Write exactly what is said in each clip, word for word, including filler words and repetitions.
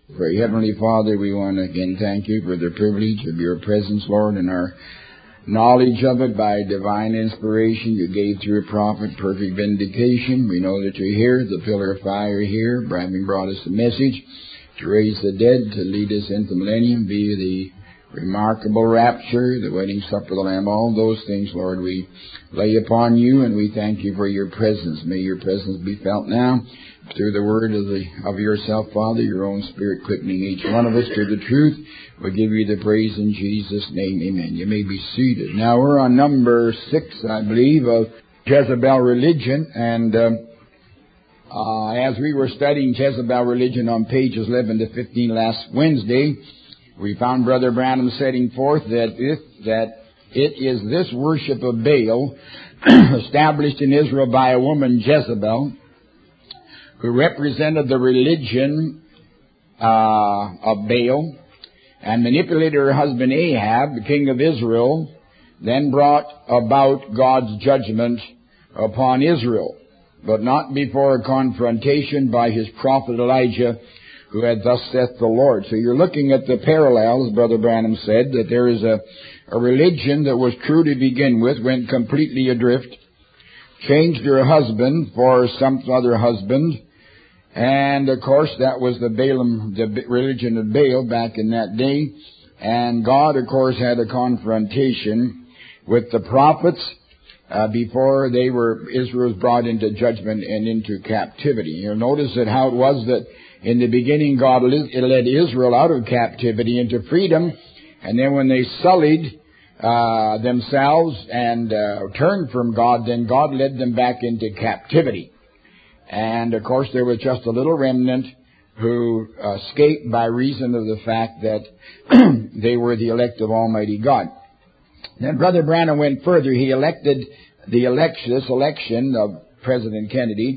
For Heavenly Father, we want to again thank you for the privilege of your presence, Lord, and our knowledge of it by divine inspiration you gave through a prophet, perfect vindication. We know that you're here, the pillar of fire here, having brought us a message to raise the dead, to lead us into the millennium, be the remarkable rapture, the wedding supper of the Lamb, all those things, Lord, we lay upon you, and we thank you for your presence. May your presence be felt now through the word of the of yourself, Father, your own Spirit quickening each one of us to the truth. We give you the praise in Jesus' name, amen. You may be seated. Now we're on number six, I believe, of Jezebel religion, and uh, uh, as we were studying Jezebel religion on pages eleven to fifteen last Wednesday, we found Brother Branham setting forth that if, that it is this worship of Baal established in Israel by a woman, Jezebel, who represented the religion uh, of Baal and manipulated her husband Ahab, the king of Israel, then brought about God's judgment upon Israel, but not before a confrontation by his prophet Elijah, who had thus saith the Lord. So you're looking at the parallels, Brother Branham said, that there is a, a religion that was true to begin with, went completely adrift, changed her husband for some other husband, and of course that was the Balaam, the religion of Baal back in that day. And God, of course, had a confrontation with the prophets uh, before they were, Israel was brought into judgment and into captivity. You'll notice that how it was that in the beginning, God led Israel out of captivity into freedom, and then when they sullied uh, themselves and uh, turned from God, then God led them back into captivity. And, of course, there was just a little remnant who escaped by reason of the fact that they were the elect of Almighty God. Then Brother Branham went further. He elected the election, this election of President Kennedy,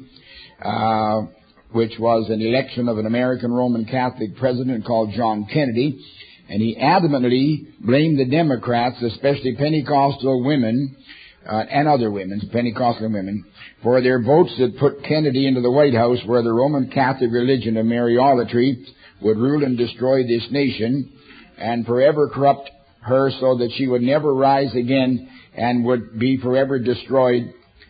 uh, which was an election of an American Roman Catholic president called John Kennedy. And he adamantly blamed the Democrats, especially Pentecostal women, uh, and other women, Pentecostal women, for their votes that put Kennedy into the White House, where the Roman Catholic religion of Mariolatry would rule and destroy this nation and forever corrupt her so that she would never rise again and would be forever destroyed,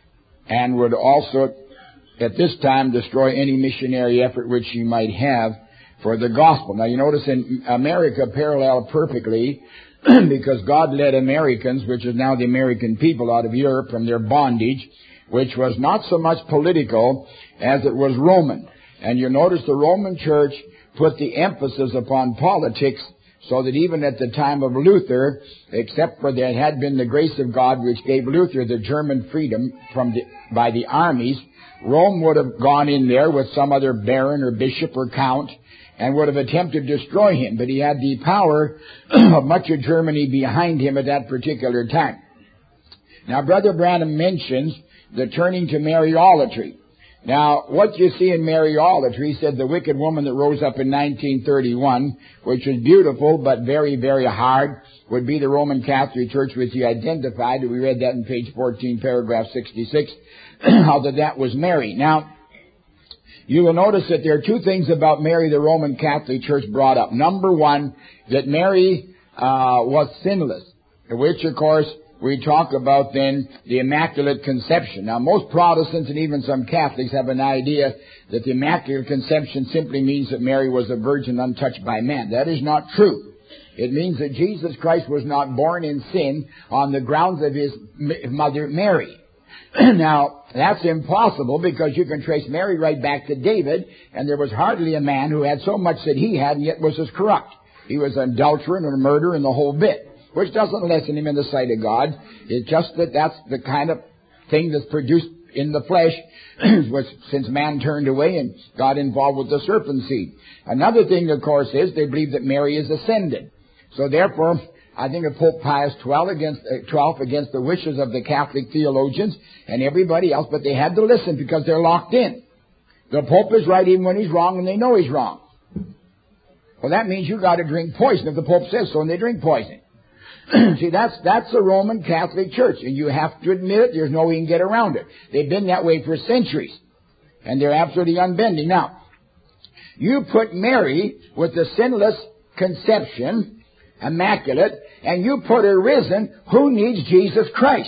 and would also at this time destroy any missionary effort which she might have for the gospel. Now you notice in America parallel perfectly because God led Americans, which is now the American people, out of Europe from their bondage, which was not so much political as it was Roman. And you notice the Roman Church put the emphasis upon politics, so that even at the time of Luther, except for there had been the grace of God which gave Luther the German freedom from the, by the armies, Rome would have gone in there with some other baron or bishop or count and would have attempted to destroy him. But he had the power of much of Germany behind him at that particular time. Now, Brother Branham mentions the turning to Mariolatry. Now, what you see in Mariolatry, he said the wicked woman that rose up in nineteen thirty-one, which was beautiful but very, very hard, would be the Roman Catholic Church, which he identified. We read that in page fourteen, paragraph sixty-six, how that that was Mary. Now, you will notice that there are two things about Mary the Roman Catholic Church brought up. Number one, that Mary uh, was sinless, which, of course, we talk about then the Immaculate Conception. Now, most Protestants and even some Catholics have an idea that the Immaculate Conception simply means that Mary was a virgin untouched by man. That is not true. It means that Jesus Christ was not born in sin on the grounds of his mother Mary. Now, that's impossible because you can trace Mary right back to David, and there was hardly a man who had so much that he had and yet was as corrupt. He was an adulterer and a murderer and the whole bit, which doesn't lessen him in the sight of God. It's just that that's the kind of thing that's produced in the flesh, which since man turned away and got involved with the serpent seed. Another thing, of course, is they believe that Mary is ascended. So therefore, I think of Pope Pius the twelfth against, uh, twelfth against the wishes of the Catholic theologians and everybody else, but they had to listen because they're locked in. The Pope is right even when he's wrong, and they know he's wrong. Well, that means you got to drink poison if the Pope says so, and they drink poison. See, that's that's the Roman Catholic Church, and you have to admit it. There's no way you can get around it. They've been that way for centuries, and they're absolutely unbending. Now, You put Mary with the sinless conception, immaculate, and you put her risen, who needs Jesus Christ?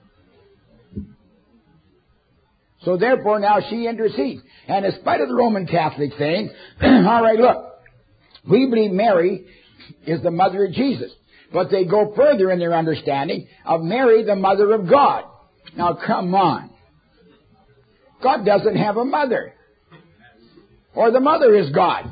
So therefore now she intercedes. And in spite of the Roman Catholic saying, all right, look, we believe Mary is the mother of Jesus. But they go further in their understanding of Mary, the mother of God. Now come on. God doesn't have a mother. Or the mother is God.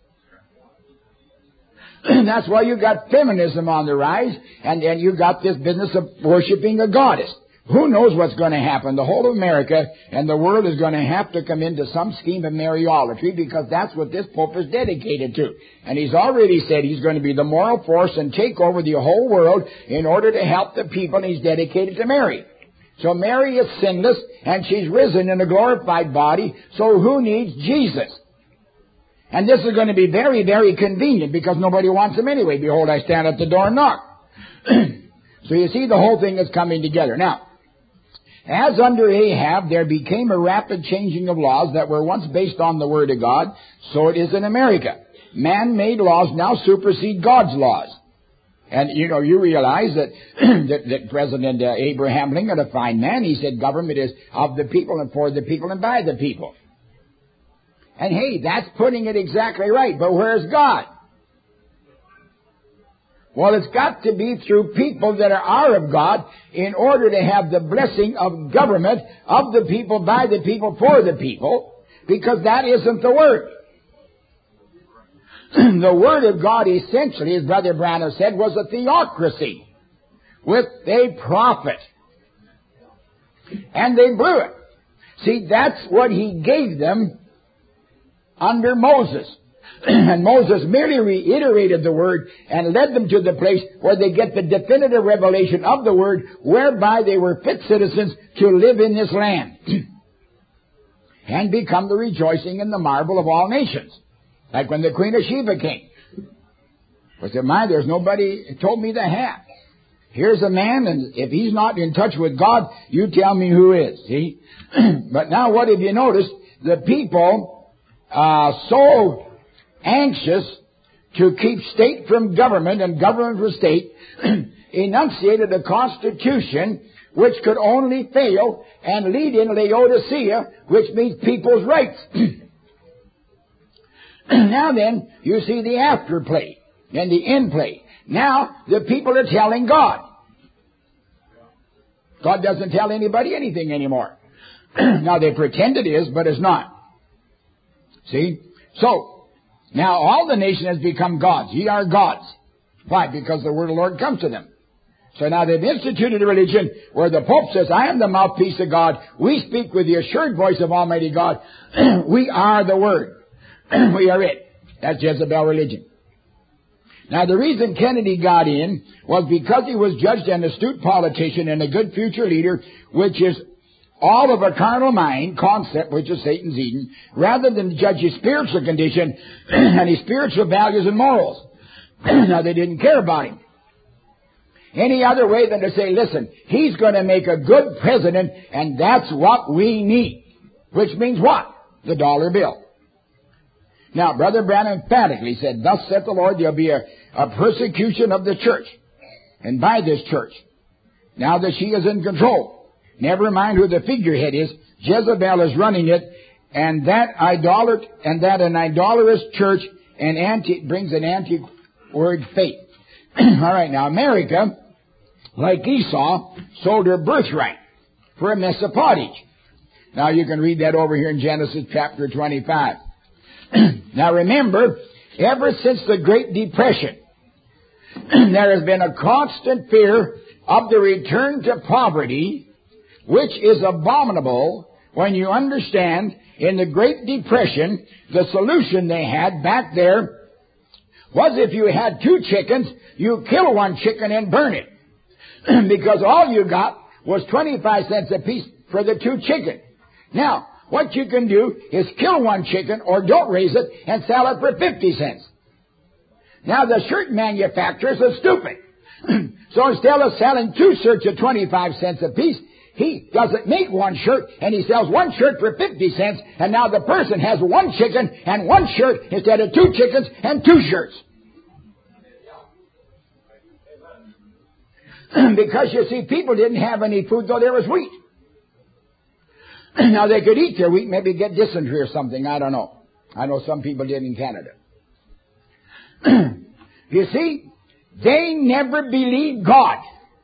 That's why you got feminism on the rise, and then you got this business of worshiping a goddess. Who knows what's going to happen? The whole of America and the world is going to have to come into some scheme of Mariolatry, because that's what this Pope is dedicated to. And he's already said he's going to be the moral force and take over the whole world in order to help the people, and he's dedicated to Mary. So Mary is sinless, and she's risen in a glorified body, so who needs Jesus? And this is going to be very, very convenient, because nobody wants him anyway. Behold, I stand at the door and knock. So you see, the whole thing is coming together. Now, as under Ahab, there became a rapid changing of laws that were once based on the Word of God, so it is in America. Man-made laws now supersede God's laws. And, you know, you realize that that, that President uh, Abraham Lincoln, a fine man, he said government is of the people and for the people and by the people. And hey, that's putting it exactly right. But where's God? Well, it's got to be through people that are of God in order to have the blessing of government of the people, by the people, for the people, because that isn't the Word. The Word of God essentially, as Brother Branham said, was a theocracy with a prophet. And they blew it. See, that's what he gave them under Moses. And Moses merely reiterated the Word and led them to the place where they get the definitive revelation of the Word, whereby they were fit citizens to live in this land and become the rejoicing and the marvel of all nations. Like when the Queen of Sheba came. I said, my, there's nobody told me the half. Here's a man, and if he's not in touch with God, you tell me who is. See? But now what have you noticed? The people are so anxious to keep state from government and government from state, enunciated a constitution which could only fail and lead in Laodicea, which means people's rights. Now then, you see the afterplay and the end play. Now, the people are telling God. God doesn't tell anybody anything anymore. Now, they pretend it is, but it's not. See? So, now all the nation has become gods. Ye are gods. Why? Because the word of the Lord comes to them. So now they've instituted a religion where the Pope says, I am the mouthpiece of God. We speak with the assured voice of Almighty God. We are the Word. We are it. That's Jezebel religion. Now the reason Kennedy got in was because he was judged an astute politician and a good future leader, which is all of a carnal mind concept, which is Satan's Eden, rather than judge his spiritual condition and his spiritual values and morals. Now, they didn't care about him any other way than to say, listen, he's going to make a good president, and that's what we need. Which means what? The dollar bill. Now, Brother Branham emphatically said, thus saith the Lord, there'll be a, a persecution of the church, and by this church, now that she is in control. Never mind who the figurehead is. Jezebel is running it, and that idolat and that an idolatrous church and anti brings an anti-word faith. All right, now America, like Esau, sold her birthright for a mess of pottage. Now you can read that over here in Genesis chapter twenty-five. Now remember, ever since the Great Depression, there has been a constant fear of the return to poverty, which is abominable when you understand in the Great Depression, the solution they had back there was if you had two chickens, you kill one chicken and burn it. Because all you got was twenty-five cents a piece for the two chickens. Now, what you can do is kill one chicken or don't raise it and sell it for fifty cents. Now, the shirt manufacturers are stupid. So instead of selling two shirts at twenty-five cents a piece, he doesn't make one shirt, and he sells one shirt for fifty cents, and now the person has one chicken and one shirt instead of two chickens and two shirts. Because, you see, people didn't have any food, though there was wheat. Now, they could eat their wheat, maybe get dysentery or something. I don't know. I know some people did in Canada. You see, they never believed God.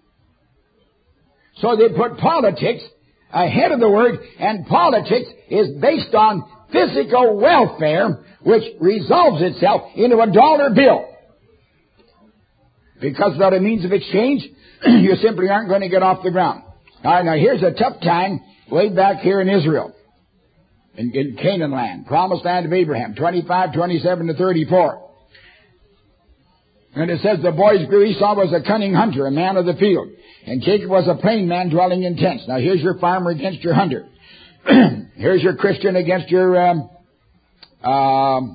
So they put politics ahead of the Word, and politics is based on physical welfare, which resolves itself into a dollar bill. Because without a means of exchange, you simply aren't going to get off the ground. All right, now here's a tough time way back here in Israel, in, in Canaan land, promised land of Abraham, twenty-five, twenty-seven to thirty-four. And it says the boys grew. Esau was a cunning hunter, a man of the field. And Jacob was a plain man dwelling in tents. Now here's your farmer against your hunter. Here's your Christian against your um, um,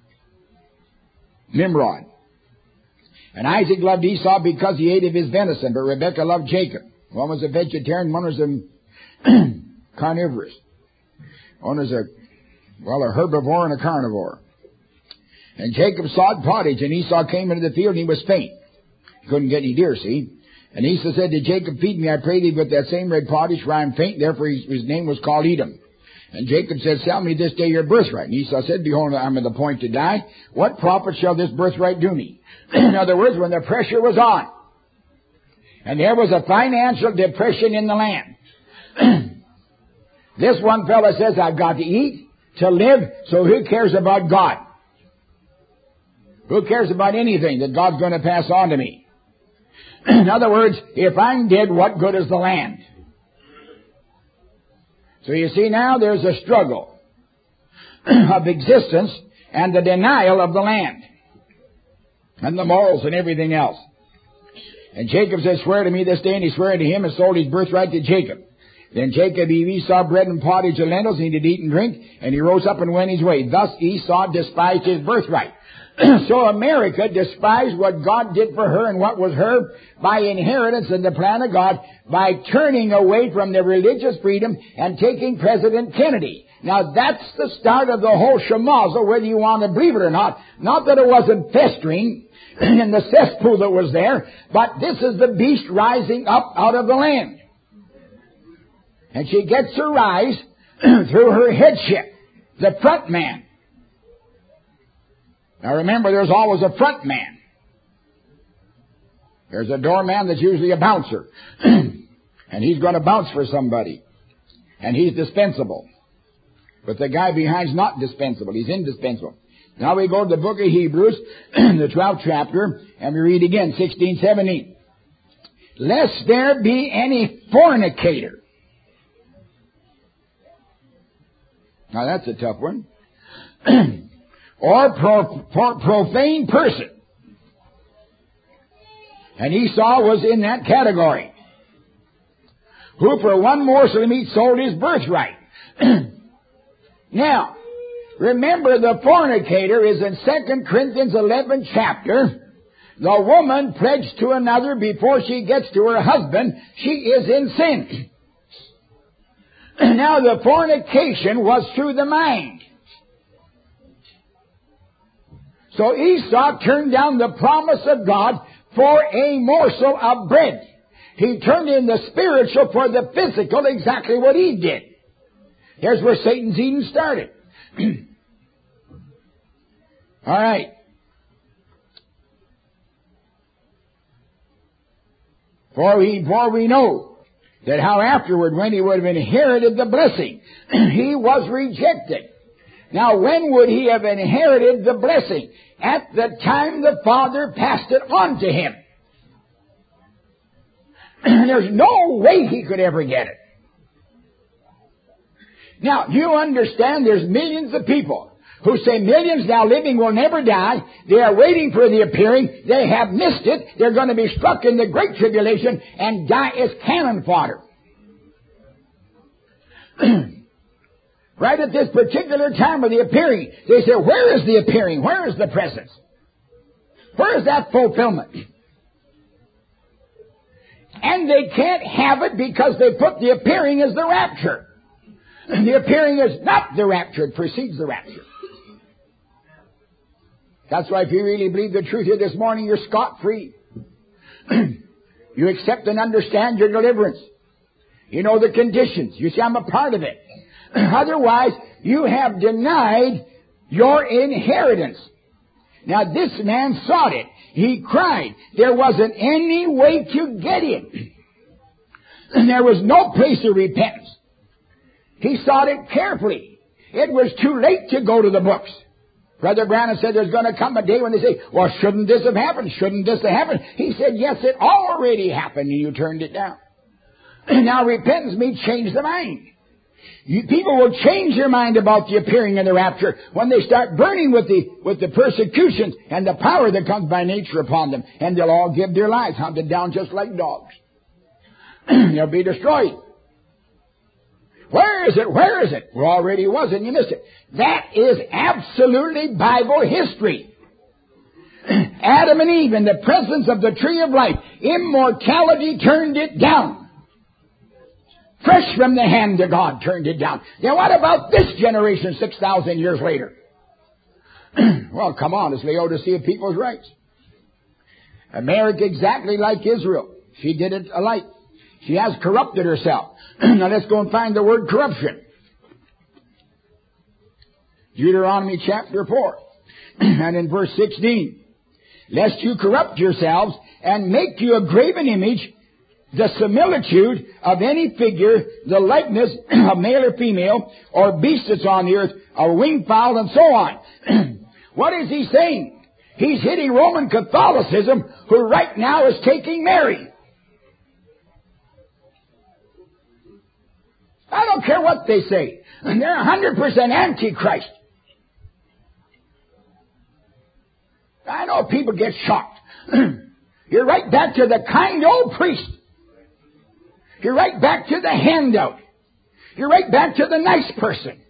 Nimrod. And Isaac loved Esau because he ate of his venison, but Rebekah loved Jacob. One was a vegetarian, one was a carnivorous. One was a, well, a herbivore and a carnivore. And Jacob sought pottage, and Esau came into the field, and he was faint. He couldn't get any deer, see? And Esau said to Jacob, feed me, I pray thee, with that same red pottage, for I am faint. Therefore his, his name was called Edom. And Jacob said, sell me this day your birthright. And Esau said, behold, I am at the point to die. What profit shall this birthright do me? In other words, when the pressure was on, and there was a financial depression in the land, this one fellow says, I've got to eat, to live, so who cares about God? Who cares about anything that God's going to pass on to me? In other words, if I'm dead, what good is the land? So you see now there's a struggle of existence and the denial of the land and the morals and everything else. And Jacob said, swear to me this day, and he swore to him and sold his birthright to Jacob. Then Jacob gave Esau bread and pottage and lentils, and he did eat and drink, and he rose up and went his way. Thus Esau despised his birthright. So America despised what God did for her and what was her by inheritance in the plan of God, by turning away from the religious freedom and taking President Kennedy. Now that's the start of the whole schmozzle, whether you want to believe it or not. Not that it wasn't festering in the cesspool that was there, but this is the beast rising up out of the land. And she gets her rise through her headship, the front man. Now remember, there's always a front man. There's a doorman that's usually a bouncer. And he's going to bounce for somebody. And he's dispensable. But the guy behind's not dispensable. He's indispensable. Now we go to the book of Hebrews, the twelfth chapter, and we read again, sixteen, seventeen. Lest there be any fornicator. Now that's a tough one. Or pro, pro, profane person. And Esau was in that category. Who for one morsel of meat sold his birthright. Now, remember the fornicator is in Second Corinthians eleventh chapter. The woman pledged to another before she gets to her husband. She is in sin. Now the fornication was through the mind. So Esau turned down the promise of God for a morsel of bread. He turned in the spiritual for the physical, exactly what he did. Here's where Satan's Eden started. All right. For we, for we know that how afterward, when he would have inherited the blessing, he was rejected. Now, when would he have inherited the blessing? At the time the Father passed it on to him. There's no way he could ever get it. Now, you understand there's millions of people who say millions now living will never die. They are waiting for the appearing. They have missed it. They're going to be struck in the great tribulation and die as cannon fodder. Right at this particular time of the appearing, they say, where is the appearing? Where is the presence? Where is that fulfillment? And they can't have it because they put the appearing as the rapture. The appearing is not the rapture. It precedes the rapture. That's why if you really believe the truth here this morning, you're scot-free. You accept and understand your deliverance. You know the conditions. You say, I'm a part of it. Otherwise, you have denied your inheritance. Now, this man sought it. He cried. There wasn't any way to get it. And there was no place of repentance. He sought it carefully. It was too late to go to the books. Brother Branham said there's going to come a day when they say, well, shouldn't this have happened? Shouldn't this have happened? He said, yes, it already happened, and you turned it down. Now, repentance means change the mind. You, people will change their mind about the appearing of the rapture when they start burning with the with the persecution and the power that comes by nature upon them. And they'll all give their lives, hunted down just like dogs. They'll be destroyed. Where is it? Where is it? Well, already was, and you missed it. That is absolutely Bible history. Adam and Eve, in the presence of the tree of life, immortality turned it down. Fresh from the hand of God turned it down. Now what about this generation six thousand years later? Well, come on, it's Laodicea people's rights. America exactly like Israel. She did it alike. She has corrupted herself. Now let's go and find the word corruption. Deuteronomy chapter four. And in verse sixteen. Lest you corrupt yourselves and make you a graven image, the similitude of any figure, the likeness of male or female, or beast that's on the earth, or winged fowl, and so on. What is he saying? He's hitting Roman Catholicism, who right now is taking Mary. I don't care what they say. They're one hundred percent antichrist. I know people get shocked. You're right back to the kind old priest. You're right back to the handout. You're right back to the nice person.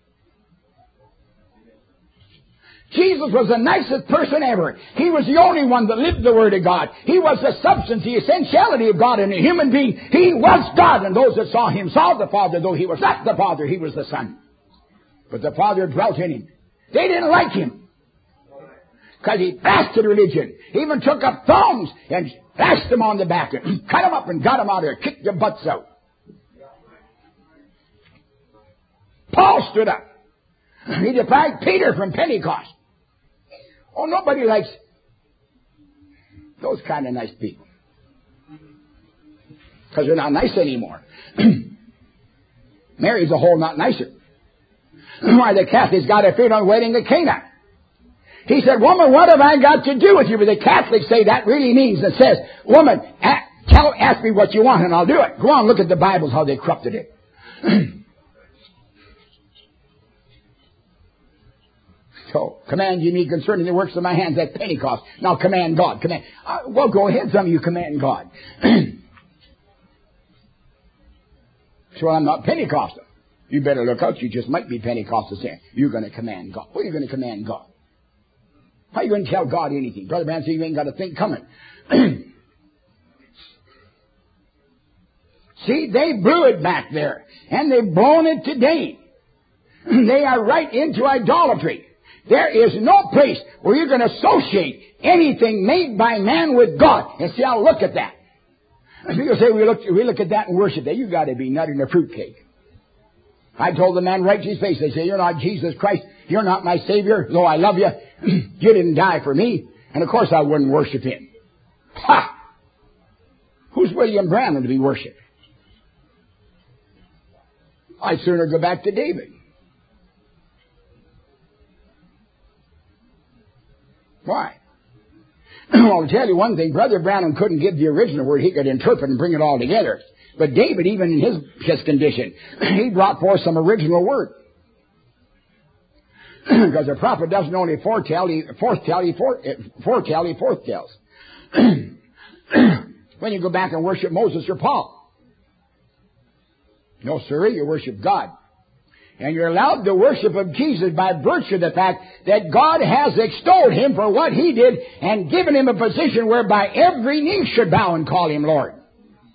Jesus was the nicest person ever. He was the only one that lived the Word of God. He was the substance, the essentiality of God in a human being. He was God, and those that saw Him saw the Father. Though He was not the Father, He was the Son. But the Father dwelt in Him. They didn't like Him because He blasted religion. He even took up thongs and bashed them on the back and cut them up and got them out there, kicked their butts out. Paul stood up. He defied Peter from Pentecost. Oh, nobody likes those kind of nice people. Because they're not nice anymore. Mary's a whole lot nicer. Why, the Catholics got a fit on wedding at Cana. He said, woman, what have I got to do with you? But the Catholics say that really means, it says, woman, tell, ask me what you want and I'll do it. Go on, look at the Bibles, how they corrupted it. So, command you me concerning the works of my hands at Pentecost. Now command God. Command. Uh, well, go ahead, some of you command God. So I'm not Pentecostal. You better look out. You just might be Pentecostal saying, you're going to command God. What are you going to command God? How are you going to tell God anything? Brother Branham said you ain't got a thing coming. See, they blew it back there. And they've blown it today. They are right into idolatry. There is no place where you're going to associate anything made by man with God. And see, I'll look at that. And people say, we look, we look at that and worship that. You've got to be nutting a fruitcake. I told the man right to his face, they say, you're not Jesus Christ. You're not my Savior. Though I love you, you didn't die for me. And of course I wouldn't worship Him. Ha! Who's William Branham to be worshipped? I'd sooner go back to David. Why? Well, I'll tell you one thing. Brother Branham couldn't give the original word. He could interpret and bring it all together. But David, even in his, his condition, he brought forth some original word. Because the prophet doesn't only foretell, he foretell, he foretell, he foretells. When you go back and worship Moses or Paul. No, sir, you worship God. And you're allowed to worship of Jesus by virtue of the fact that God has extolled Him for what He did and given Him a position whereby every knee should bow and call Him Lord.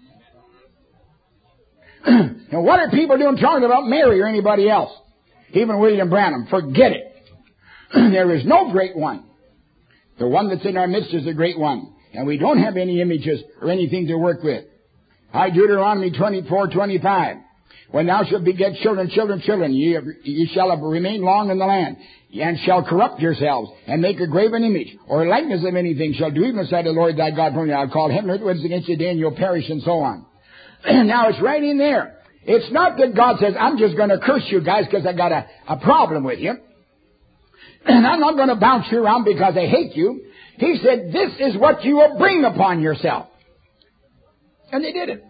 Now what are people doing talking about Mary or anybody else? Even William Branham. Forget it. There is no great one. The one that's in our midst is the great one. And we don't have any images or anything to work with. I, Deuteronomy twenty-four twenty-five. When thou shalt beget children, children, children, ye, ye shall remain long in the land, and shall corrupt yourselves, and make a graven image, or a likeness of anything, shall do even aside the Lord thy God, for I'll call heaven and earth against you today, and you'll perish, and so on. Now it's right in there. It's not that God says, I'm just going to curse you guys because I got a, a problem with you. And I'm not going to bounce you around because I hate you. He said, this is what you will bring upon yourself. And they did it.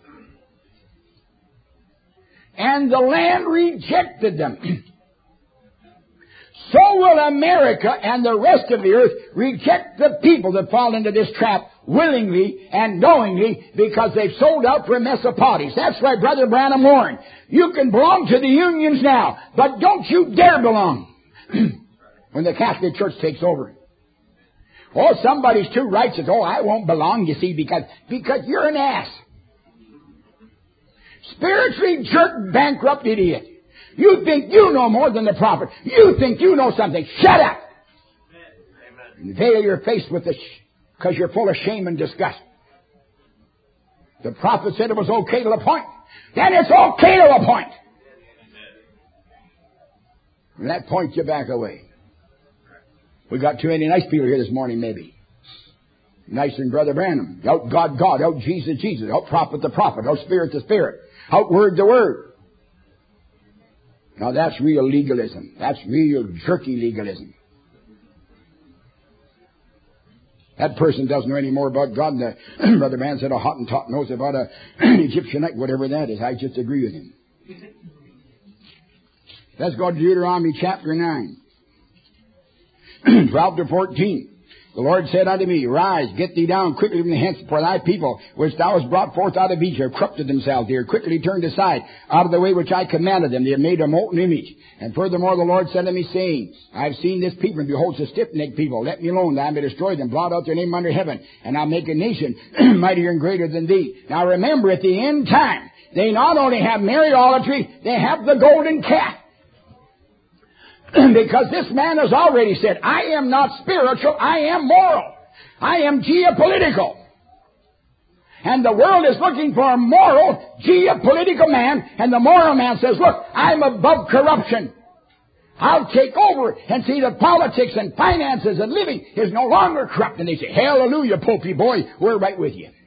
And the land rejected them. So will America and the rest of the earth reject the people that fall into this trap willingly and knowingly because they've sold out for a mess of potties. That's why Brother Branham warned. You can belong to the unions now, but don't you dare belong when the Catholic Church takes over. Oh, somebody's too righteous. Oh, I won't belong, you see, because, because you're an ass. Spiritually jerked, bankrupt idiot. You think you know more than the prophet. You think you know something. Shut up. And veil your face with this because you're full of shame and disgust. The prophet said it was okay to a point. Then it's okay to a point. From that point, you back away. We got too many nice people here this morning, maybe. Nicer than Brother Branham. Out God, God. Out Jesus, Jesus. Out prophet, the prophet. Out spirit, the spirit. Out word, the word. Now that's real legalism. That's real jerky legalism. That person doesn't know any more about God than the Brother Man said a Hottentot knows about a, an Egyptianite, whatever that is. I just agree with him. Let's go to Deuteronomy chapter nine. twelve to fourteen. The Lord said unto me, Rise, get thee down quickly from the hence, for thy people, which thou hast brought forth out of Egypt, have corrupted themselves. They are quickly turned aside out of the way which I commanded them. They have made a molten image. And furthermore the Lord said unto me, saying, I have seen this people, and behold, it's a stiff-necked people. Let me alone, that I may destroy them, blot out their name under heaven, and I'll make a nation mightier and greater than thee. Now remember, at the end time, they not only have Mariolatry, they have the golden calf. Because this man has already said, I am not spiritual, I am moral. I am geopolitical. And the world is looking for a moral, geopolitical man, and the moral man says, look, I'm above corruption. I'll take over and see that politics and finances and living is no longer corrupt. And they say, hallelujah, Popey boy, we're right with you.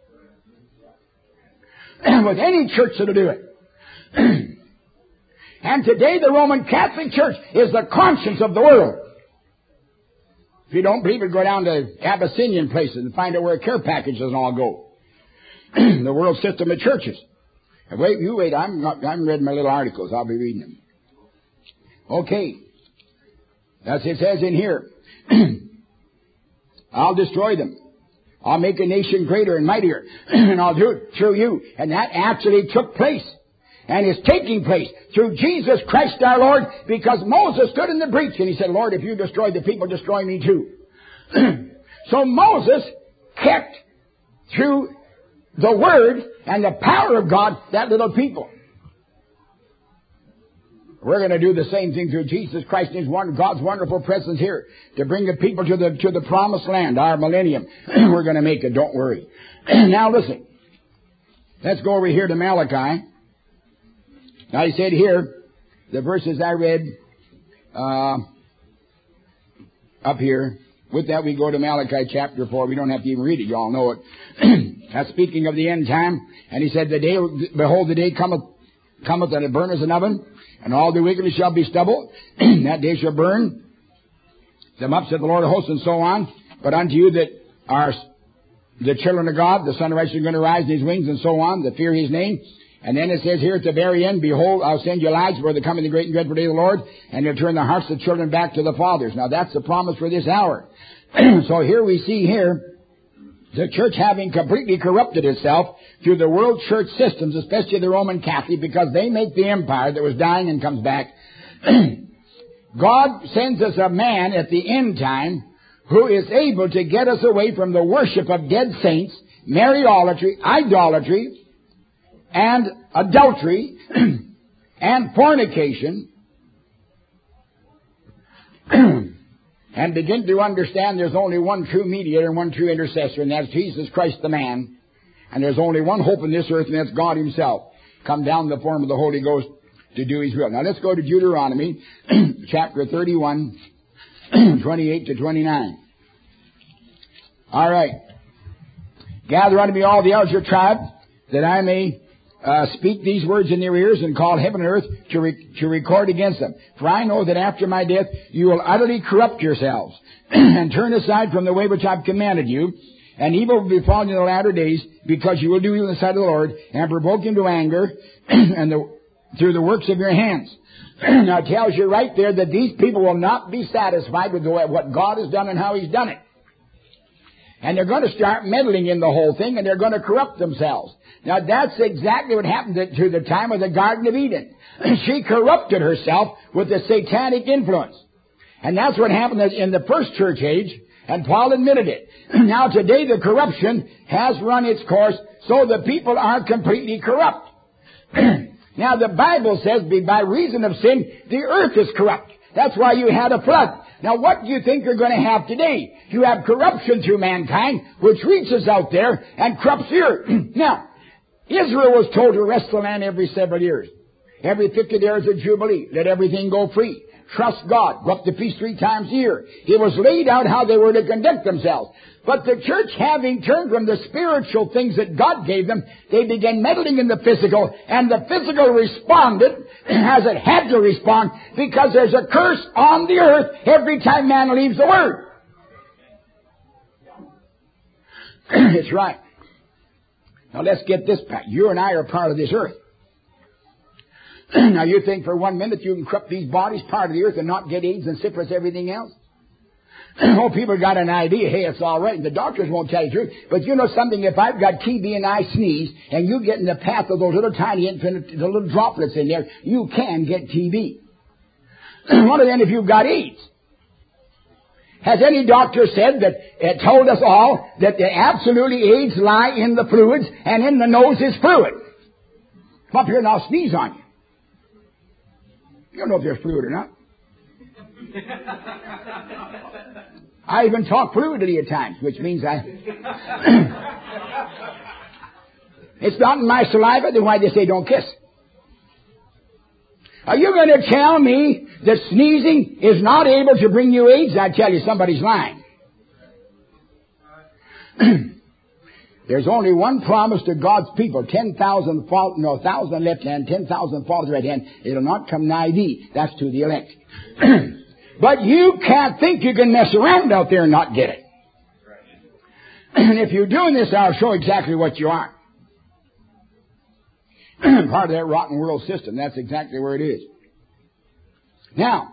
And with any church that'll do it. And today the Roman Catholic Church is the conscience of the world. If you don't believe it, go down to Abyssinian places and find out where care packages and all go. The world system of churches. And wait, you wait, I'm not, I haven't read my little articles. I'll be reading them. Okay. As it says in here. I'll destroy them. I'll make a nation greater and mightier. And I'll do it through you. And that actually took place. And is taking place through Jesus Christ our Lord, because Moses stood in the breach and he said, Lord, if you destroy the people, destroy me too. So Moses kept through the Word and the power of God that little people. We're going to do the same thing through Jesus Christ and His one, God's wonderful presence here to bring the people to the to the promised land, our millennium. We're going to make it, don't worry. Now listen, let's go over here to Malachi. Now he said here, the verses I read uh, up here. With that we go to Malachi chapter four. We don't have to even read it. You all know it. That's speaking of the end time. And he said, the day, behold, the day cometh, cometh and it burneth an oven, and all the wickedness shall be stubble. That day shall burn them up, said the Lord of hosts, and so on. But unto you that are the children of God, the Son of Righteousness is going to rise in His wings, and so on, that fear His name. And then it says here at the very end, behold, I'll send you Elijah for the coming of the great and dreadful day of the Lord, and He'll turn the hearts of the children back to the fathers. Now that's the promise for this hour. So here we see here, the church having completely corrupted itself through the world church systems, especially the Roman Catholic, because they make the empire that was dying and comes back. God sends us a man at the end time who is able to get us away from the worship of dead saints, Mariolatry, idolatry, and adultery, and fornication, and begin to understand there's only one true mediator and one true intercessor, and that's Jesus Christ the man. And there's only one hope in this earth, and that's God Himself, come down in the form of the Holy Ghost to do His will. Now let's go to Deuteronomy chapter thirty-one, twenty-eight to twenty-nine. All right. Gather unto me all the elders of your tribe, that I may uh, speak these words in their ears, and call heaven and earth to, re- to record against them. For I know that after my death you will utterly corrupt yourselves, and turn aside from the way which I've commanded you, and evil will befall you in the latter days, because you will do evil in the sight of the Lord, and provoke Him to anger, and the, through the works of your hands. Now it tells you right there that these people will not be satisfied with the way, what God has done and how He's done it. And they're going to start meddling in the whole thing, and they're going to corrupt themselves. Now that's exactly what happened to, to the time of the Garden of Eden. She corrupted herself with the satanic influence. And that's what happened in the first church age, and Paul admitted it. Now today the corruption has run its course, so the people are completely corrupt. Now the Bible says by reason of sin, the earth is corrupt. That's why you had a flood. Now what do you think you're going to have today? You have corruption through mankind, which reaches out there and corrupts the earth. Now, Israel was told to rest the land every several years. Every fifty years of Jubilee. Let everything go free. Trust God. Go up to feast three times a year. It was laid out how they were to conduct themselves. But the church, having turned from the spiritual things that God gave them, they began meddling in the physical, and the physical responded as it had to respond, because there's a curse on the earth every time man leaves the Word. It's right. Now let's get this back. You and I are part of this earth. Now you think for one minute you can corrupt these bodies, part of the earth, and not get AIDS and syphilis, everything else? Oh, people got an idea, hey, it's all right, and the doctors won't tell you the truth. But you know something, if I've got T B and I sneeze, and you get in the path of those little tiny infinite, the little droplets in there, you can get T B. What then if you've got AIDS? Has any doctor said that, uh, told us all, that the absolutely AIDS lie in the fluids, and in the nose is fluid? Come up here and I'll sneeze on you. You don't know if there's fluid or not. I even talk fluidly at times, which means I... It's not in my saliva, then why they say don't kiss? Are you going to tell me that sneezing is not able to bring you AIDS? I tell you, somebody's lying. There's only one promise to God's people. Ten thousand fall, no, thousand left hand, ten thousand falls right hand. It'll not come nigh thee. That's to the elect. But you can't think you can mess around out there and not get it. And if you're doing this, I'll show exactly what you are. Part of that rotten world system. That's exactly where it is. Now,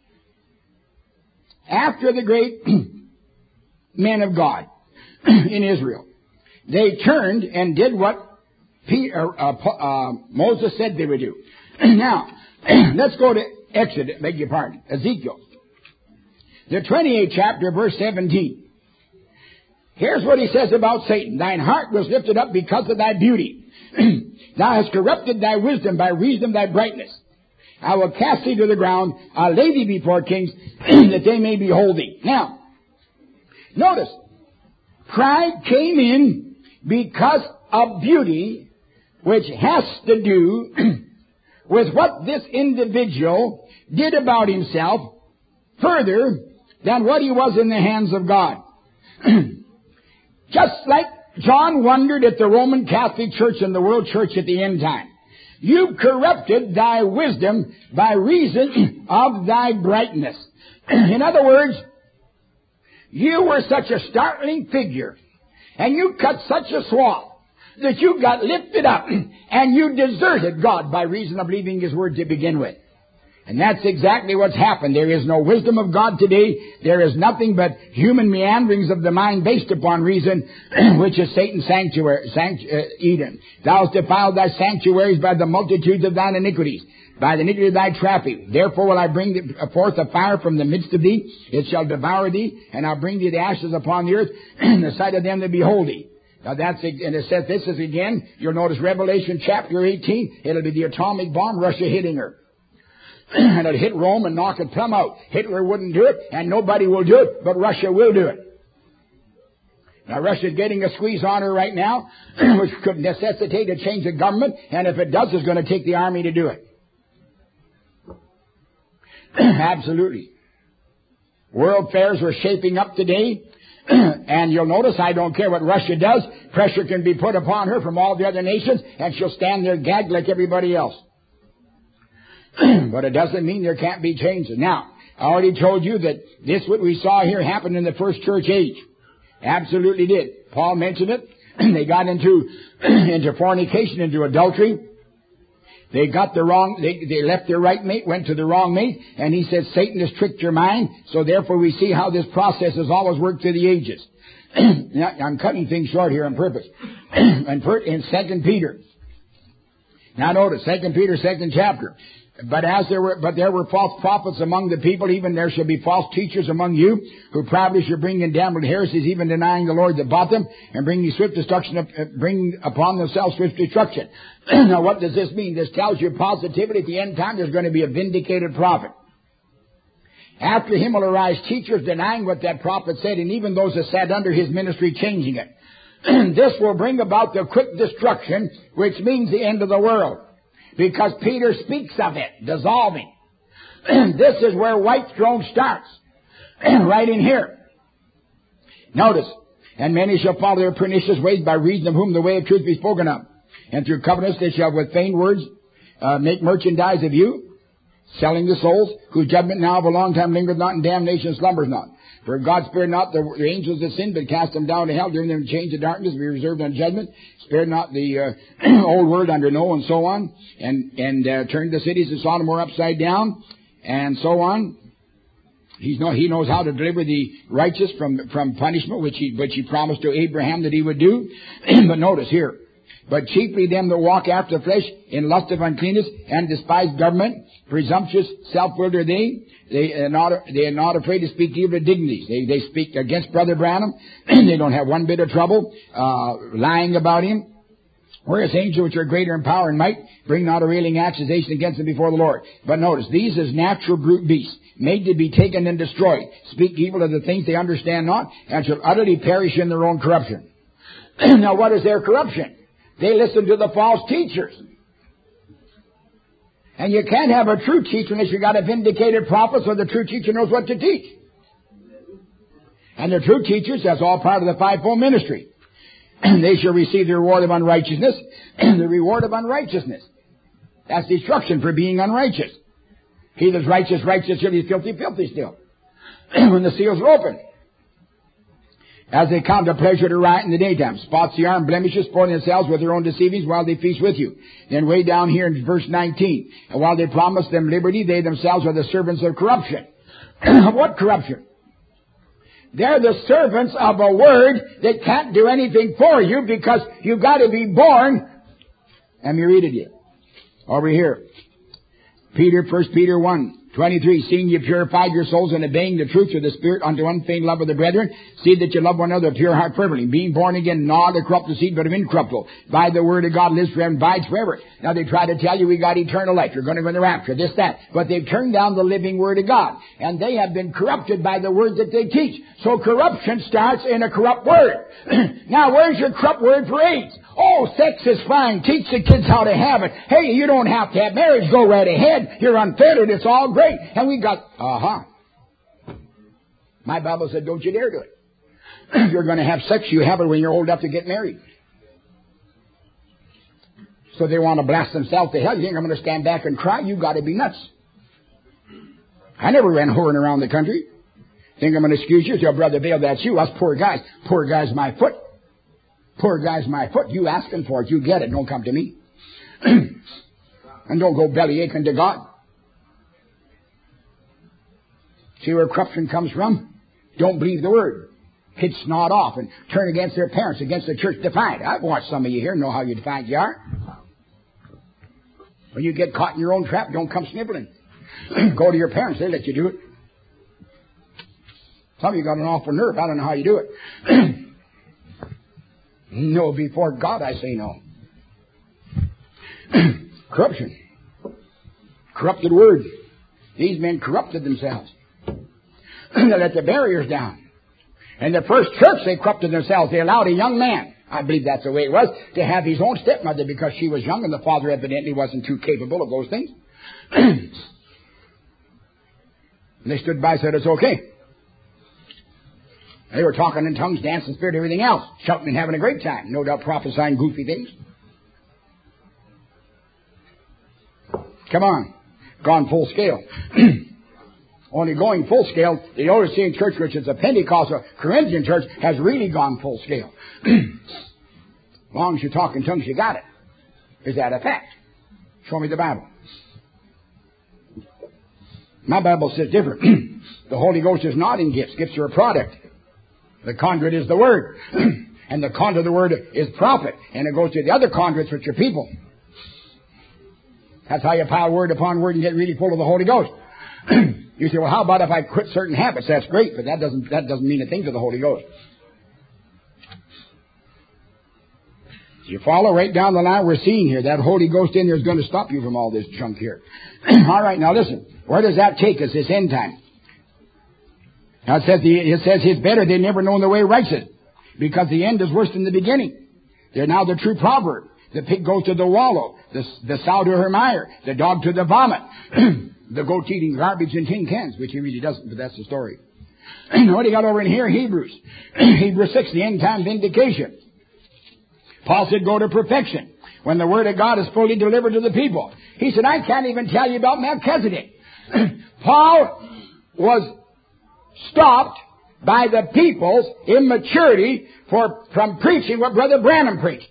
after the great men of God in Israel, they turned and did what Peter, uh, uh, Moses said they would do. Now, let's go to Exodus, beg your pardon, Ezekiel. The twenty-eighth chapter, verse seventeen. Here's what he says about Satan. Thine heart was lifted up because of thy beauty. Thou hast corrupted thy wisdom by reason of thy brightness. I will cast thee to the ground. I'll lay thee before kings, that they may behold thee. Now, notice, pride came in because of beauty, which has to do with what this individual did about himself further than what he was in the hands of God. Just like John wondered at the Roman Catholic Church and the World Church at the end time. You corrupted thy wisdom by reason of thy brightness. In other words, you were such a startling figure, and you cut such a swath that you got lifted up, and you deserted God by reason of leaving His Word to begin with. And that's exactly what's happened. There is no wisdom of God today. There is nothing but human meanderings of the mind based upon reason, which is Satan's sanctuary, sanct, uh, Eden. Thou hast defiled thy sanctuaries by the multitudes of thine iniquities, by the iniquity of thy traffic. Therefore will I bring forth a fire from the midst of thee. It shall devour thee, and I'll bring thee the ashes upon the earth in the sight of them that behold thee. Now that's, and it says this is again, you'll notice Revelation chapter eighteen, it'll be the atomic bomb, Russia hitting her. And it'll hit Rome and knock it plumb out. Hitler wouldn't do it, and nobody will do it, but Russia will do it. Now Russia's getting a squeeze on her right now, which could necessitate a change of government, and if it does, it's going to take the army to do it. Absolutely. World fairs are shaping up today. And you'll notice, I don't care what Russia does, pressure can be put upon her from all the other nations, and she'll stand there gagged like everybody else. But it doesn't mean there can't be changes. Now, I already told you that this, what we saw here, happened in the first church age. Absolutely did. Paul mentioned it. They got into, into fornication, into adultery. They got the wrong, they, they left their right mate, went to the wrong mate, and he said, Satan has tricked your mind, so therefore we see how this process has always worked through the ages. Now, I'm cutting things short here on purpose. And in Second Peter. Now notice, Second Peter, second chapter. But as there were, but there were false prophets among the people, even there shall be false teachers among you, who probably shall bring in damnable heresies, even denying the Lord that bought them, and bring you swift destruction, bring upon themselves swift destruction. Now what does this mean? This tells you positively at the end time there's going to be a vindicated prophet. After him will arise teachers denying what that prophet said, and even those that sat under his ministry changing it. This will bring about the quick destruction, which means the end of the world. Because Peter speaks of it, dissolving. This is where white throne starts. Right in here. Notice, and many shall follow their pernicious ways, by reason of whom the way of truth be spoken of. And through covenants they shall with feigned words uh, make merchandise of you, selling the souls, whose judgment now of a long time lingereth not, and damnation slumbers not. For God spared not the, the angels that sinned, but cast them down to hell, giving them change of darkness, to be reserved on judgment. Spared not the uh, old world under Noah, and so on, and and uh, turned the cities of Sodom were upside down, and so on. He's no, he knows how to deliver the righteous from from punishment, which he which he promised to Abraham that he would do. But notice here. But chiefly them that walk after the flesh in lust of uncleanness and despise government, presumptuous, self-willed are they. They are not, they are not afraid to speak evil of dignities. They, they speak against Brother Branham. They don't have one bit of trouble, uh, lying about him. Whereas angels which are greater in power and might bring not a railing accusation against them before the Lord. But notice, these is natural brute beasts, made to be taken and destroyed, speak evil of the things they understand not, and shall utterly perish in their own corruption. Now what is their corruption? They listen to the false teachers. And you can't have a true teacher unless you got a vindicated prophet, so the true teacher knows what to teach. And the true teachers, that's all part of the fivefold ministry. They shall receive the reward of unrighteousness, the reward of unrighteousness. That's destruction for being unrighteous. He that's righteous, righteous, shall be filthy, filthy still. When the seals are open. As they count the pleasure to riot in the daytime, spots the arm, blemishes, spoiling themselves with their own deceivings while they feast with you. Then way down here in verse nineteen, and while they promise them liberty, they themselves are the servants of corruption. What corruption? They're the servants of a word that can't do anything for you because you've got to be born. Let me read it here. Over here. Peter, First Peter one. twenty-three, seeing you purified your souls in obeying the truth of the Spirit unto unfeigned love of the brethren, see that you love one another, pure heart fervently, being born again, not of corruptible seed, but of incorruptible. By the word of God lives forever and abides forever. Now they try to tell you we got eternal life, you're going to go in the rapture, this, that. But they've turned down the living word of God. And they have been corrupted by the word that they teach. So corruption starts in a corrupt word. Now where's your corrupt word for AIDS? Oh, sex is fine. Teach the kids how to have it. Hey, you don't have to have marriage. Go right ahead. You're unfettered. It's all great. And we got, uh-huh. My Bible said, don't you dare do it. If you're going to have sex, you have it when you're old enough to get married. So they want to blast themselves to hell. You think I'm going to stand back and cry? You got to be nuts. I never ran whoring around the country. Think I'm going to excuse you? Tell Brother Bill, that's you. Us poor guys. Poor guy's my foot. Poor guy's my foot. You asking for it. You get it. Don't come to me. And don't go belly aching to God. See where corruption comes from? Don't believe the word. Kids snot off and turn against their parents, against the church defiant. I've watched some of you here, know how you defiant you are. When you get caught in your own trap, don't come sniveling. Go to your parents. They let you do it. Some of you got an awful nerve. I don't know how you do it. No, before God I say no. Corruption. Corrupted word. These men corrupted themselves. They let the barriers down. In the first church they corrupted themselves. They allowed a young man, I believe that's the way it was, to have his own stepmother because she was young and the father evidently wasn't too capable of those things. And they stood by and said it's okay. They were talking in tongues, dancing, spirit, everything else. Shouting and having a great time. No doubt prophesying goofy things. Come on. Gone full scale. Only going full scale, the Laodicean church, which is a Pentecostal Corinthian church, has really gone full scale. As long as you talk in tongues, you got it. Is that a fact? Show me the Bible. My Bible says different. The Holy Ghost is not in gifts. Gifts are a product. The conduit is the Word. And the conduit of the Word is prophet. And it goes to the other conduits, which are people. That's how you pile word upon word and get really full of the Holy Ghost. You say, well, how about if I quit certain habits? That's great, but that doesn't that doesn't mean a thing to the Holy Ghost. You follow right down the line we're seeing here. That Holy Ghost in there is going to stop you from all this junk here. All right, now listen. Where does that take us, this end time? Now it says, the, it says it's better they never known the way righteous, because the end is worse than the beginning. They're now the true proverb. The pig goes to the wallow, the, the sow to her mire, the dog to the vomit, the goat eating garbage in tin cans, which he really doesn't, but that's the story. What do you got over in here? Hebrews. Hebrews six, the end time vindication. Paul said, go to perfection when the word of God is fully delivered to the people. He said, I can't even tell you about Melchizedek. Paul was stopped by the people's immaturity for, from preaching what Brother Branham preached.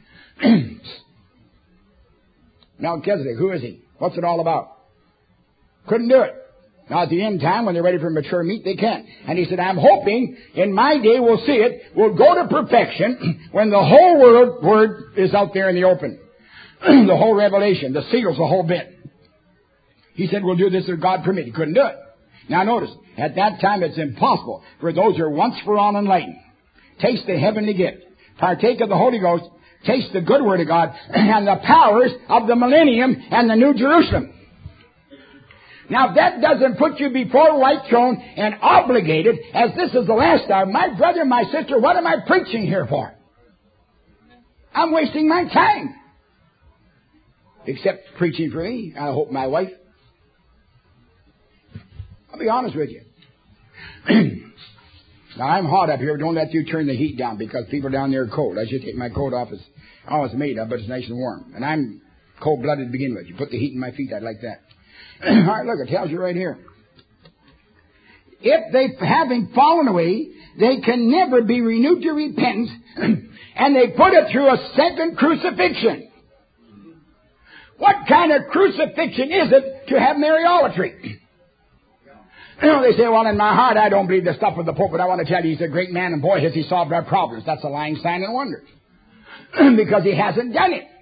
Melchizedek, who is he? What's it all about? Couldn't do it. Now at the end time, when they're ready for mature meat, they can't. And he said, I'm hoping in my day we'll see it. We'll go to perfection when the whole word, word is out there in the open. The whole revelation, the seals, the whole bit. He said, we'll do this if God permit. He couldn't do it. Now notice, at that time it's impossible for those who are once for all enlightened. Taste the heavenly gift. Partake of the Holy Ghost. Taste the good word of God and the powers of the millennium and the New Jerusalem. Now, if that doesn't put you before the white throne and obligated, as this is the last hour, my brother, my sister, what am I preaching here for? I'm wasting my time. Except preaching for me. I hope my wife. I'll be honest with you. Now, I'm hot up here. Don't let you turn the heat down because people down there are cold. I should take my coat off. It's, oh, it's made up, but it's nice and warm. And I'm cold-blooded to begin with. You put the heat in my feet, I'd like that. All right, look, it tells you right here. If they, having fallen away, they can never be renewed to repentance, and they put it through a second crucifixion. What kind of crucifixion is it to have Mariolatry? You know, they say, well, in my heart, I don't believe the stuff of the Pope, but I want to tell you, he's a great man, and boy, has he solved our problems. That's a lying sign and wonder. Because he hasn't done it.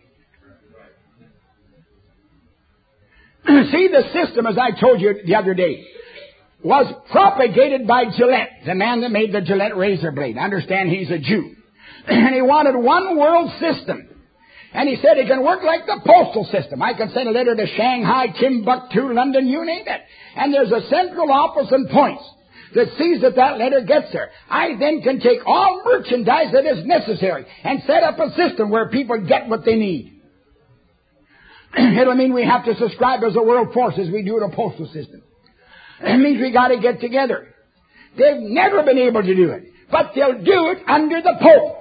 See, the system, as I told you the other day, was propagated by Gillette, the man that made the Gillette razor blade. Understand, he's a Jew. And he wanted one world system. And he said it can work like the postal system. I can send a letter to Shanghai, Timbuktu, London, you name it. And there's a central office and points that sees that that letter gets there. I then can take all merchandise that is necessary and set up a system where people get what they need. It'll mean we have to subscribe as a world force as we do in a postal system. It means we got to get together. They've never been able to do it, but they'll do it under the Pope.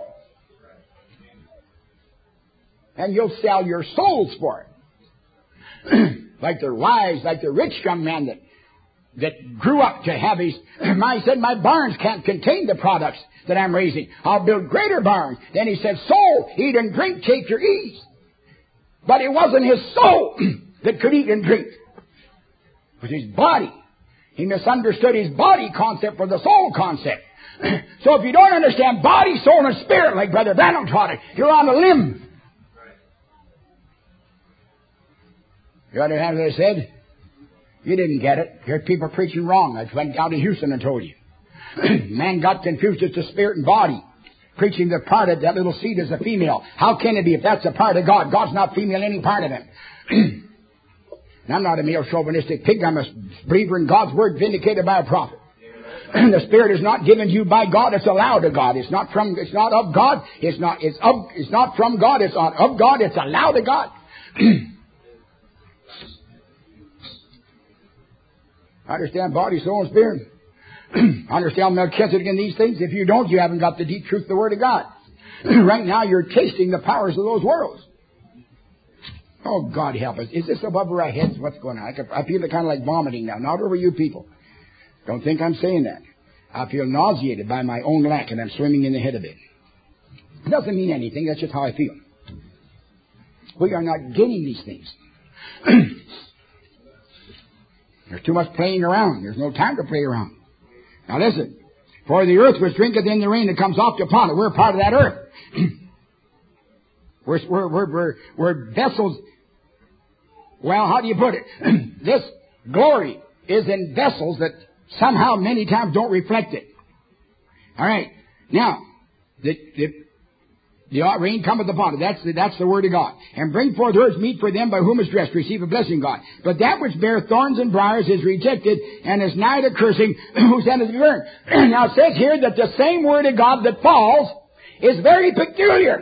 And you'll sell your souls for it. Like the wise, like the rich young man that that grew up to have his... I said, my barns can't contain the products that I'm raising. I'll build greater barns. Then he said, soul, eat and drink, take your ease. But it wasn't his soul that could eat and drink. It was his body. He misunderstood his body concept for the soul concept. So if you don't understand body, soul, and spirit, like Brother Branham taught it, you're on a limb. You understand what I said? You didn't get it. Here's people preaching wrong. I went down to Houston and told you. Man got confused as to spirit and body. preaching the part of that little seed is a female. How can it be if that's a part of God? God's not female any part of him. And I'm not a male chauvinistic pig. I'm a believer in God's word vindicated by a prophet. The Spirit is not given to you by God. It's allowed to God. It's not from, it's not of God. It's not, it's of, it's not from God. It's not of God. It's allowed to God. Understand body, soul, and spirit. Understand Melchizedek in these things. If you don't, you haven't got the deep truth of the Word of God. Right now, you're tasting the powers of those worlds. Oh, God help us. Is this above our heads? What's going on? I, could, I feel kind of like vomiting now. Not over you people. Don't think I'm saying that. I feel nauseated by my own lack, and I'm swimming in the head of it. It doesn't mean anything. That's just how I feel. We are not getting these things. There's too much playing around. There's no time to play around. Now listen. For the earth which drinketh in the rain that comes oft upon it. We're part of that earth. we're, we're, we're, we're, we're vessels. Well, how do you put it? This glory is in vessels that somehow many times don't reflect it. All right. Now, the, the, the rain cometh upon it. That's the, that's the word of God. And bring forth herbs meet for them by whom is dressed. Receive a blessing, God. But that which beareth thorns and briars is rejected and is nigh to cursing, whose end is to be burned. Now it says here that the same word of God that falls is very peculiar.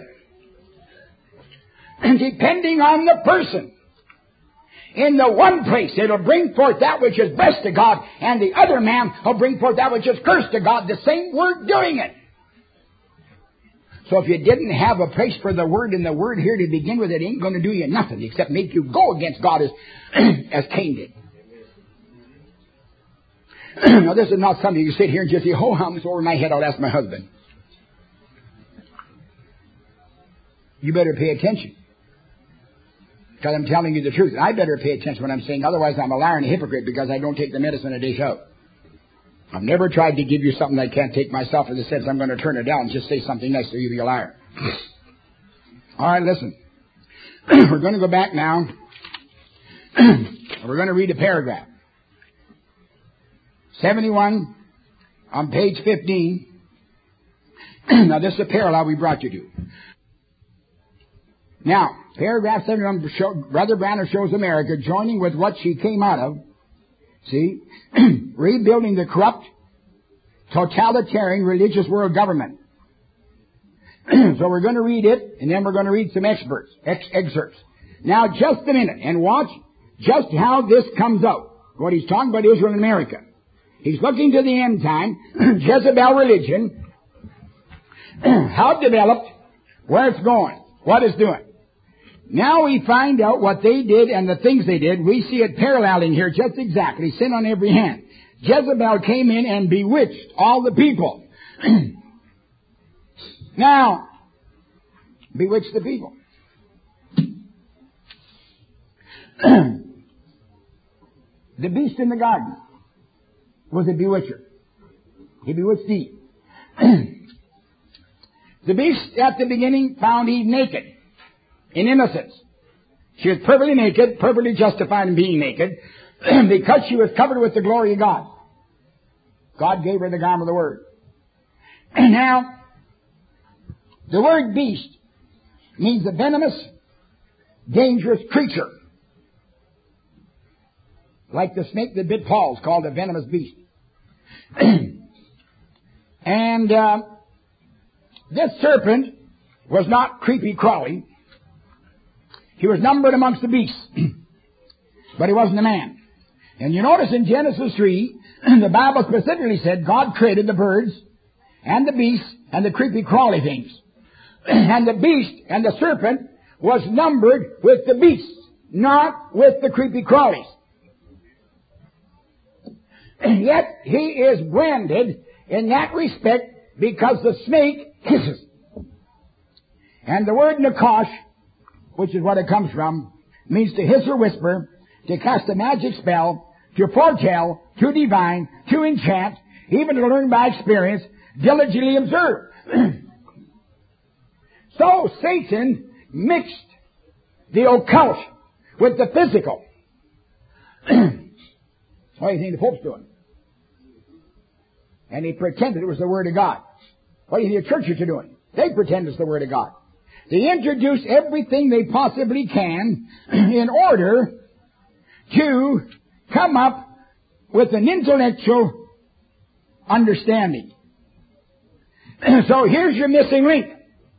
And depending on the person. In the one place, it'll bring forth that which is blessed to God, and the other man will bring forth that which is cursed to God. The same word doing it. So if you didn't have a place for the word in the word here to begin with, it ain't going to do you nothing except make you go against God as, as Cain did. Now this is not something you sit here and just say, oh, how much over my head, I'll ask my husband. You better pay attention. Because I'm telling you the truth. I better pay attention to what I'm saying. Otherwise, I'm a liar and a hypocrite because I don't take the medicine a dish out. I've never tried to give you something I can't take myself in the sense I'm going to turn it down and just say something nice so you'll be a liar. All right, listen. We're going to go back now. We're going to read a paragraph. seventy-one on page fifteen. Now, this is a parallel we brought you to. Now, paragraph seventy-one, show, Brother Branham shows America joining with what she came out of. See? Rebuilding the corrupt, totalitarian religious world government. So we're going to read it, and then we're going to read some experts, ex- excerpts. Now, just a minute, and watch just how this comes out. What he's talking about Israel and America. He's looking to the end time, Jezebel religion, how it developed, where it's going, what it's doing. Now we find out what they did and the things they did. We see it paralleling here just exactly. Sin on every hand. Jezebel came in and bewitched all the people. Now, bewitched the people. The beast in the garden was a bewitcher. He bewitched Eve. The beast at the beginning found Eve naked. In innocence. She was perfectly naked, perfectly justified in being naked, because she was covered with the glory of God. God gave her the garment of the Word. And now, the word beast means a venomous, dangerous creature. Like the snake that bit Paul is called a venomous beast. And uh, this serpent was not creepy crawly. He was numbered amongst the beasts. But he wasn't a man. And you notice in Genesis three, the Bible specifically said God created the birds and the beasts and the creepy crawly things. And the beast and the serpent was numbered with the beasts, not with the creepy crawlies. And yet he is branded in that respect because the snake hisses. And the word Nakash, which is what it comes from, means to hiss or whisper, to cast a magic spell, to foretell, to divine, to enchant, even to learn by experience, diligently observe. So Satan mixed the occult with the physical. What do you think the Pope's doing? And he pretended it was the Word of God. What do you think the churches are doing? They pretend it's the Word of God. They introduce everything they possibly can in order to come up with an intellectual understanding. So here's your missing link.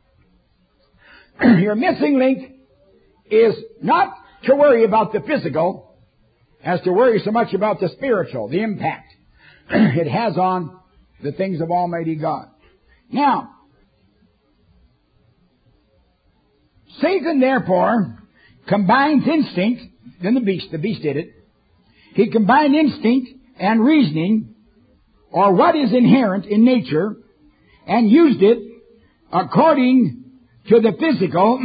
Your missing link is not to worry about the physical as to worry so much about the spiritual, the impact it has on the things of Almighty God. Now, Satan, therefore, combines instinct, then the beast, the beast did it. He combined instinct and reasoning, or what is inherent in nature, and used it according to the physical,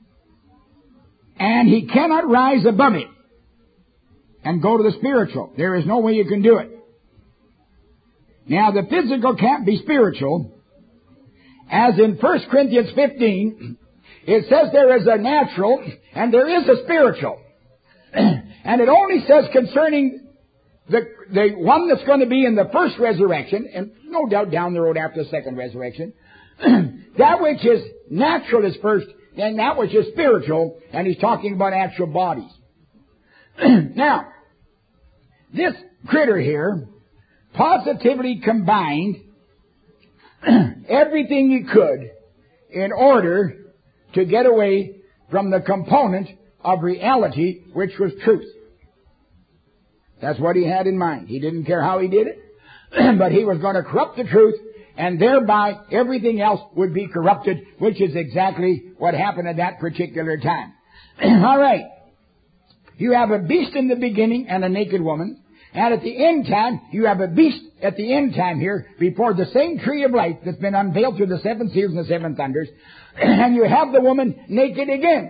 and he cannot rise above it and go to the spiritual. There is no way you can do it. Now, the physical can't be spiritual, as in First Corinthians fifteen, it says there is a natural and there is a spiritual. And it only says concerning the the one that's going to be in the first resurrection, and no doubt down the road after the second resurrection, that which is natural is first, and that which is spiritual, and he's talking about actual bodies. Now, this critter here positively combined everything he could in order to get away from the component of reality, which was truth. That's what he had in mind. He didn't care how he did it, but he was going to corrupt the truth, and thereby everything else would be corrupted, which is exactly what happened at that particular time. All right. You have a beast in the beginning and a naked woman, and at the end time, you have a beast at the end time here before the same tree of life that's been unveiled through the seven seals and the seven thunders, and you have the woman naked again.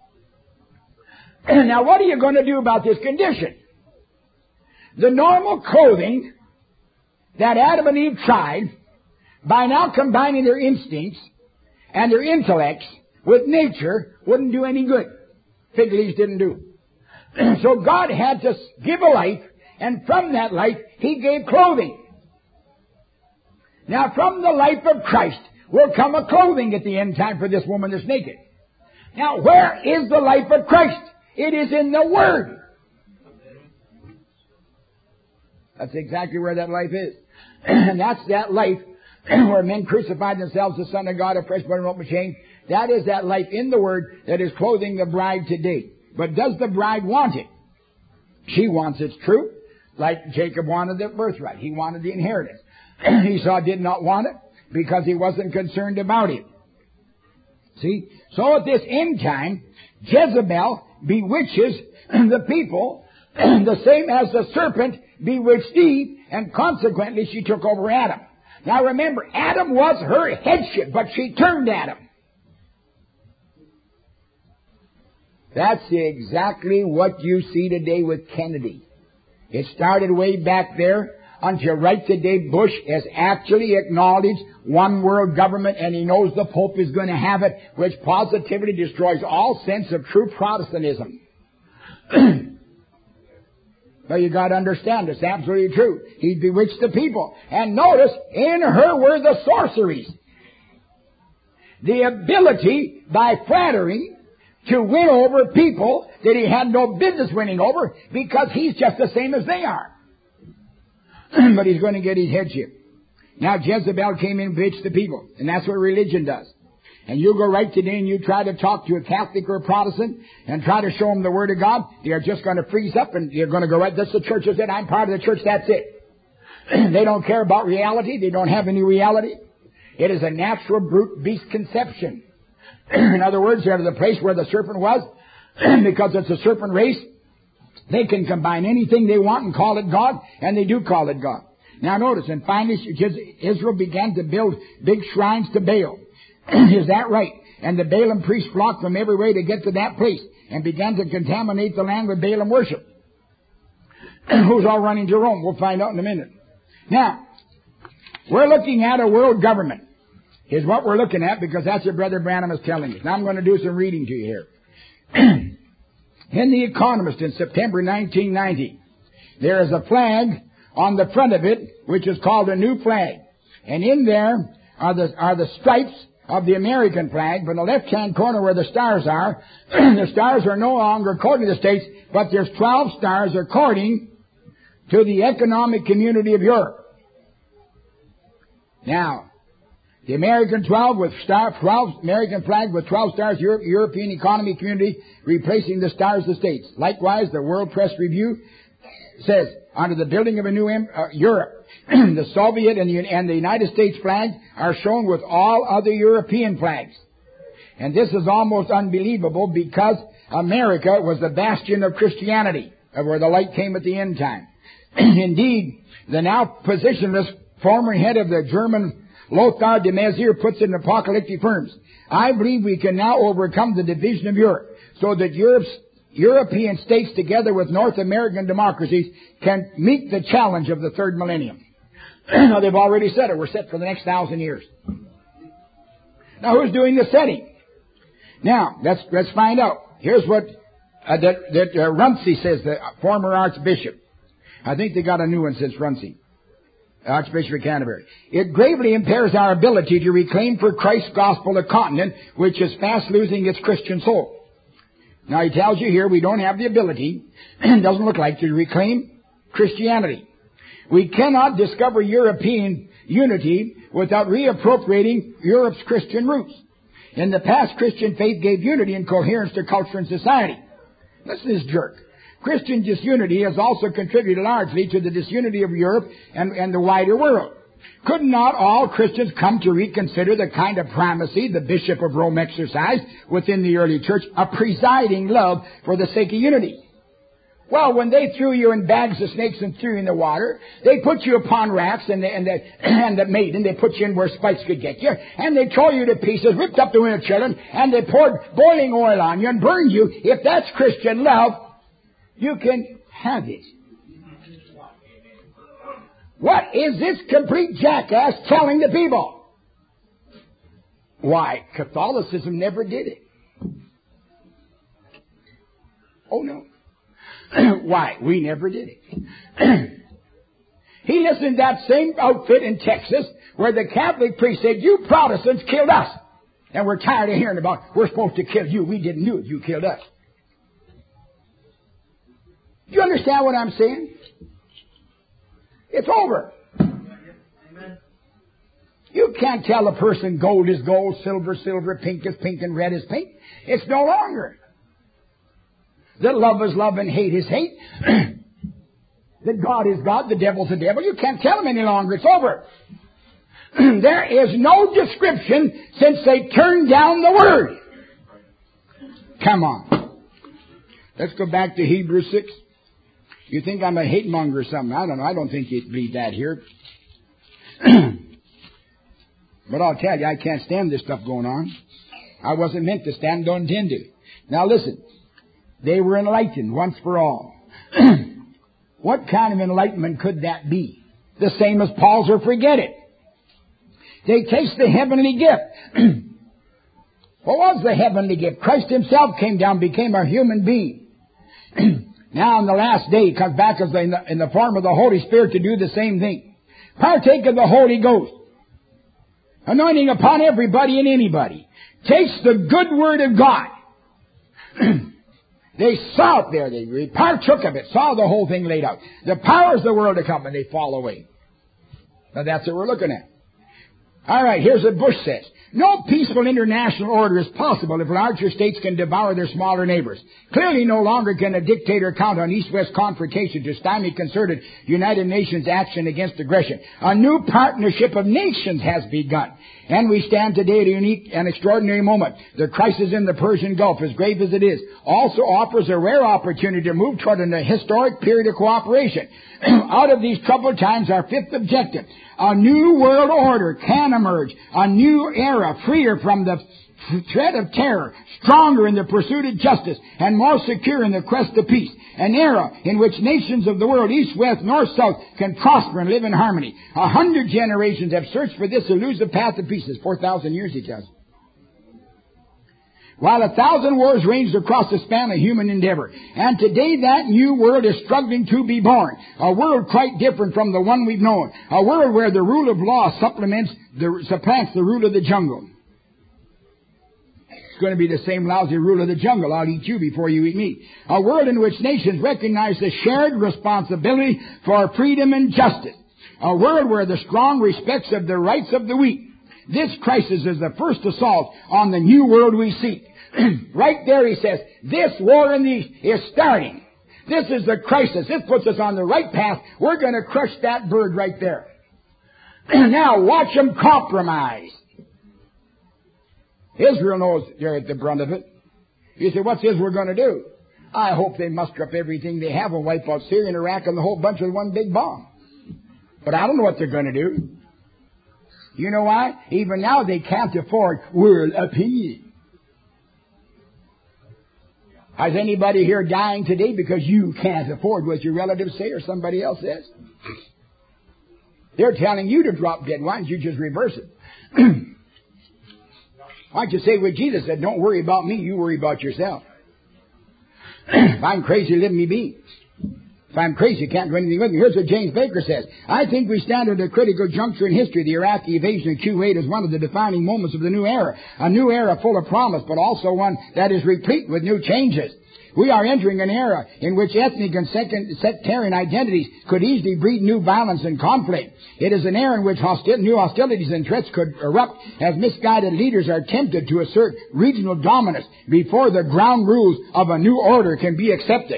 Now, what are you going to do about this condition? The normal clothing that Adam and Eve tried, by now combining their instincts and their intellects with nature, wouldn't do any good. Fig leaves didn't do. So God had to give a life, and from that life, He gave clothing. Now, from the life of Christ will come a clothing at the end time for this woman that's naked. Now, where is the life of Christ? It is in the Word. That's exactly where that life is. And that's that life where men crucified themselves, the Son of God, a fresh blood and rope of chain. That is that life in the Word that is clothing the bride today. But does the bride want it? She wants its truth, like Jacob wanted the birthright. He wanted the inheritance. Esau did not want it because he wasn't concerned about it. See? So at this end time, Jezebel bewitches the people the same as the serpent bewitched Eve, and consequently she took over Adam. Now remember, Adam was her headship, but she turned Adam. That's exactly what you see today with Kennedy. It started way back there until right today Bush has actually acknowledged one world government, and he knows the Pope is going to have it, which positively destroys all sense of true Protestantism. But you got to understand, it's absolutely true. He bewitched the people. And notice, in her were the sorceries. The ability, by flattery, to win over people that he had no business winning over, because he's just the same as they are. But he's going to get his headship. Now Jezebel came in and bewitched the people. And that's what religion does. And you go right today and you try to talk to a Catholic or a Protestant and try to show them the Word of God, they're just going to freeze up and you're going to go right, that's the church is it, I'm part of the church, that's it. They don't care about reality. They don't have any reality. It is a natural brute beast conception. In other words, they're the place where the serpent was, because it's a serpent race. They can combine anything they want and call it God, and they do call it God. Now notice, and finally Israel began to build big shrines to Baal. Is that right? And the Balaam priests flocked from every way to get to that place and began to contaminate the land with Balaam worship. Who's all running to Rome? We'll find out in a minute. Now, we're looking at a world government. Is what we're looking at, because that's what Brother Branham is telling us. Now I'm going to do some reading to you here. In The Economist in September nineteen ninety, there is a flag on the front of it which is called a new flag. And in there are the, are the stripes of the American flag, from the left-hand corner where the stars are, the stars are no longer according to the states, but there's twelve stars according to the Economic Community of Europe. Now, the American twelve with star, twelve American flag with twelve stars, Europe, European Economic Community, replacing the stars of the states. Likewise, the World Press Review says, under the building of a new uh, Europe, the Soviet and the, and the United States flag are shown with all other European flags. And this is almost unbelievable because America was the bastion of Christianity, of where the light came at the end time. Indeed, the now positionless former head of the German Lothar de Maizière puts it in apocalyptic terms. I believe we can now overcome the division of Europe so that Europe's European states, together with North American democracies, can meet the challenge of the third millennium. Now, they've already said it. We're set for the next thousand years. Now, who's doing the setting? Now, let's let's find out. Here's what uh, that, that uh, Runcie says, the former archbishop. I think they got a new one since Runcie, Archbishop of Canterbury. It gravely impairs our ability to reclaim for Christ's gospel a continent which is fast losing its Christian soul. Now, he tells you here we don't have the ability, doesn't look like, to reclaim Christianity. We cannot discover European unity without reappropriating Europe's Christian roots. In the past, Christian faith gave unity and coherence to culture and society. Listen to this jerk. Christian disunity has also contributed largely to the disunity of Europe and, and the wider world. Could not all Christians come to reconsider the kind of primacy the Bishop of Rome exercised within the early church, a presiding love for the sake of unity? Well, when they threw you in bags of snakes and threw you in the water, they put you upon rafts and the, and the, and the maiden, they put you in where spikes could get you, and they tore you to pieces, ripped up the window children, and they poured boiling oil on you and burned you. If that's Christian love, you can have it. What is this complete jackass telling the people? Why, Catholicism never did it. Oh, no. Why, we never did it. He listened to that same outfit in Texas where the Catholic priest said, you Protestants killed us. And we're tired of hearing about, we're supposed to kill you. We didn't do it. You killed us. Do you understand what I'm saying? It's over. Amen. You can't tell a person gold is gold, silver, silver, pink is pink, and red is pink. It's no longer. That love is love and hate is hate. That God is God, the devil's the devil. You can't tell them any longer. It's over. There is no description since they turned down the Word. Come on. Let's go back to Hebrews six. You think I'm a hate monger or something? I don't know. I don't think you'd read that here. But I'll tell you, I can't stand this stuff going on. I wasn't meant to stand, don't intend to. Now listen. They were enlightened once for all. What kind of enlightenment could that be? The same as Paul's or forget it. They taste the heavenly gift. What was the heavenly gift? Christ himself came down, became a human being. Now in the last day, he comes back as in the, in the form of the Holy Spirit to do the same thing. Partake of the Holy Ghost. Anointing upon everybody and anybody. Taste the good word of God. They saw it there. They partook of it. Saw the whole thing laid out. The powers of the world to come, and they fall away. Now that's what we're looking at. All right, here's what Bush says. No peaceful international order is possible if larger states can devour their smaller neighbors. Clearly no longer can a dictator count on East-West confrontation to stymie concerted United Nations action against aggression. A new partnership of nations has begun. And we stand today at a unique and extraordinary moment. The crisis in the Persian Gulf, as grave as it is, also offers a rare opportunity to move toward a historic period of cooperation. Out of these troubled times, our fifth objective, a new world order can emerge, a new era, freer from the threat of terror, stronger in the pursuit of justice, and more secure in the quest of peace. An era in which nations of the world, east, west, north, south, can prosper and live in harmony. A hundred generations have searched for this elusive path of peace. It's four thousand years, he tells. While a thousand wars raged across the span of human endeavor. And today that new world is struggling to be born. A world quite different from the one we've known. A world where the rule of law supplements the, supplants the rule of the jungle. It's going to be the same lousy rule of the jungle. I'll eat you before you eat me. A world in which nations recognize the shared responsibility for freedom and justice. A world where the strong respects of the rights of the weak. This crisis is the first assault on the new world we seek. Right there he says, this war in the East is starting. This is the crisis. This puts us on the right path. We're going to crush that bird right there. Now watch them compromise. Israel knows they're at the brunt of it. You say, what's Israel going to do? I hope they muster up everything they have and wipe out Syria and Iraq and the whole bunch with one big bomb. But I don't know what they're going to do. You know why? Even now they can't afford world opinion. Has anybody here dying today because you can't afford what your relatives say or somebody else says? They're telling you to drop dead. Why don't you just reverse it? Why don't you say what Jesus said, don't worry about me, you worry about yourself. If I'm crazy, let me be. If I'm crazy, you can't do anything with me. Here's what James Baker says. I think we stand at a critical juncture in history. The Iraqi invasion of Kuwait is one of the defining moments of the new era. A new era full of promise, but also one that is replete with new changes. We are entering an era in which ethnic and sectarian identities could easily breed new violence and conflict. It is an era in which hostil- new hostilities and threats could erupt as misguided leaders are tempted to assert regional dominance before the ground rules of a new order can be accepted.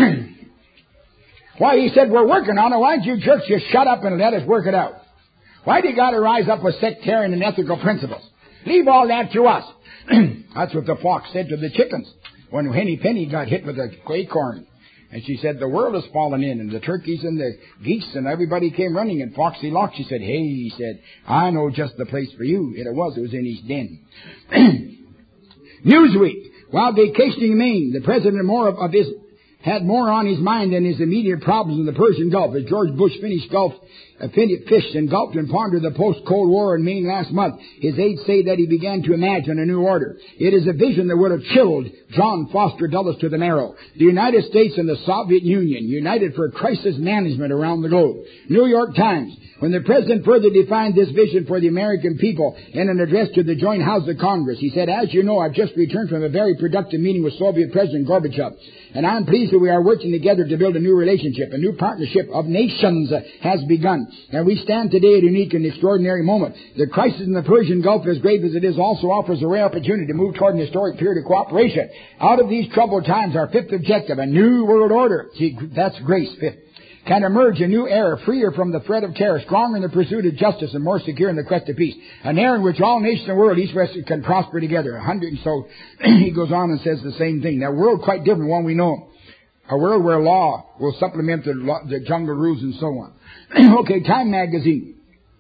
Why, he said, we're working on it. Why don't you jerks just shut up and let us work it out? Why do you got to rise up with sectarian and ethical principles? Leave all that to us. That's what the fox said to the chickens when Henny Penny got hit with a acorn. And she said, the world has fallen in, and the turkeys and the geese and everybody came running. And Foxy Locke, she said, hey, he said, I know just the place for you. And it was. It was in his den. Newsweek. While vacationing in Maine, the president more of, of his had more on his mind than his immediate problems in the Persian Gulf. As George Bush finished golf, uh, fished and gulped and pondered the post-Cold War in Maine last month, his aides say that he began to imagine a new order. It is a vision that would have chilled John Foster Dulles to the marrow. The United States and the Soviet Union united for crisis management around the globe. New York Times. When the President further defined this vision for the American people in an address to the Joint House of Congress, he said, as you know, I've just returned from a very productive meeting with Soviet President Gorbachev, and I'm pleased that we are working together to build a new relationship. A new partnership of nations has begun, and we stand today at a unique and extraordinary moment. The crisis in the Persian Gulf, as grave as it is, also offers a rare opportunity to move toward an historic period of cooperation. Out of these troubled times, our fifth objective, a new world order, see, that's grace, fifth, can emerge a new era, freer from the threat of terror, stronger in the pursuit of justice, and more secure in the quest of peace. An era in which all nations in the world, east west, can prosper together. A hundred, and so he goes on and says the same thing. That world quite different, one we know. A world where law will supplement the, law, the jungle rules and so on. Okay, Time magazine.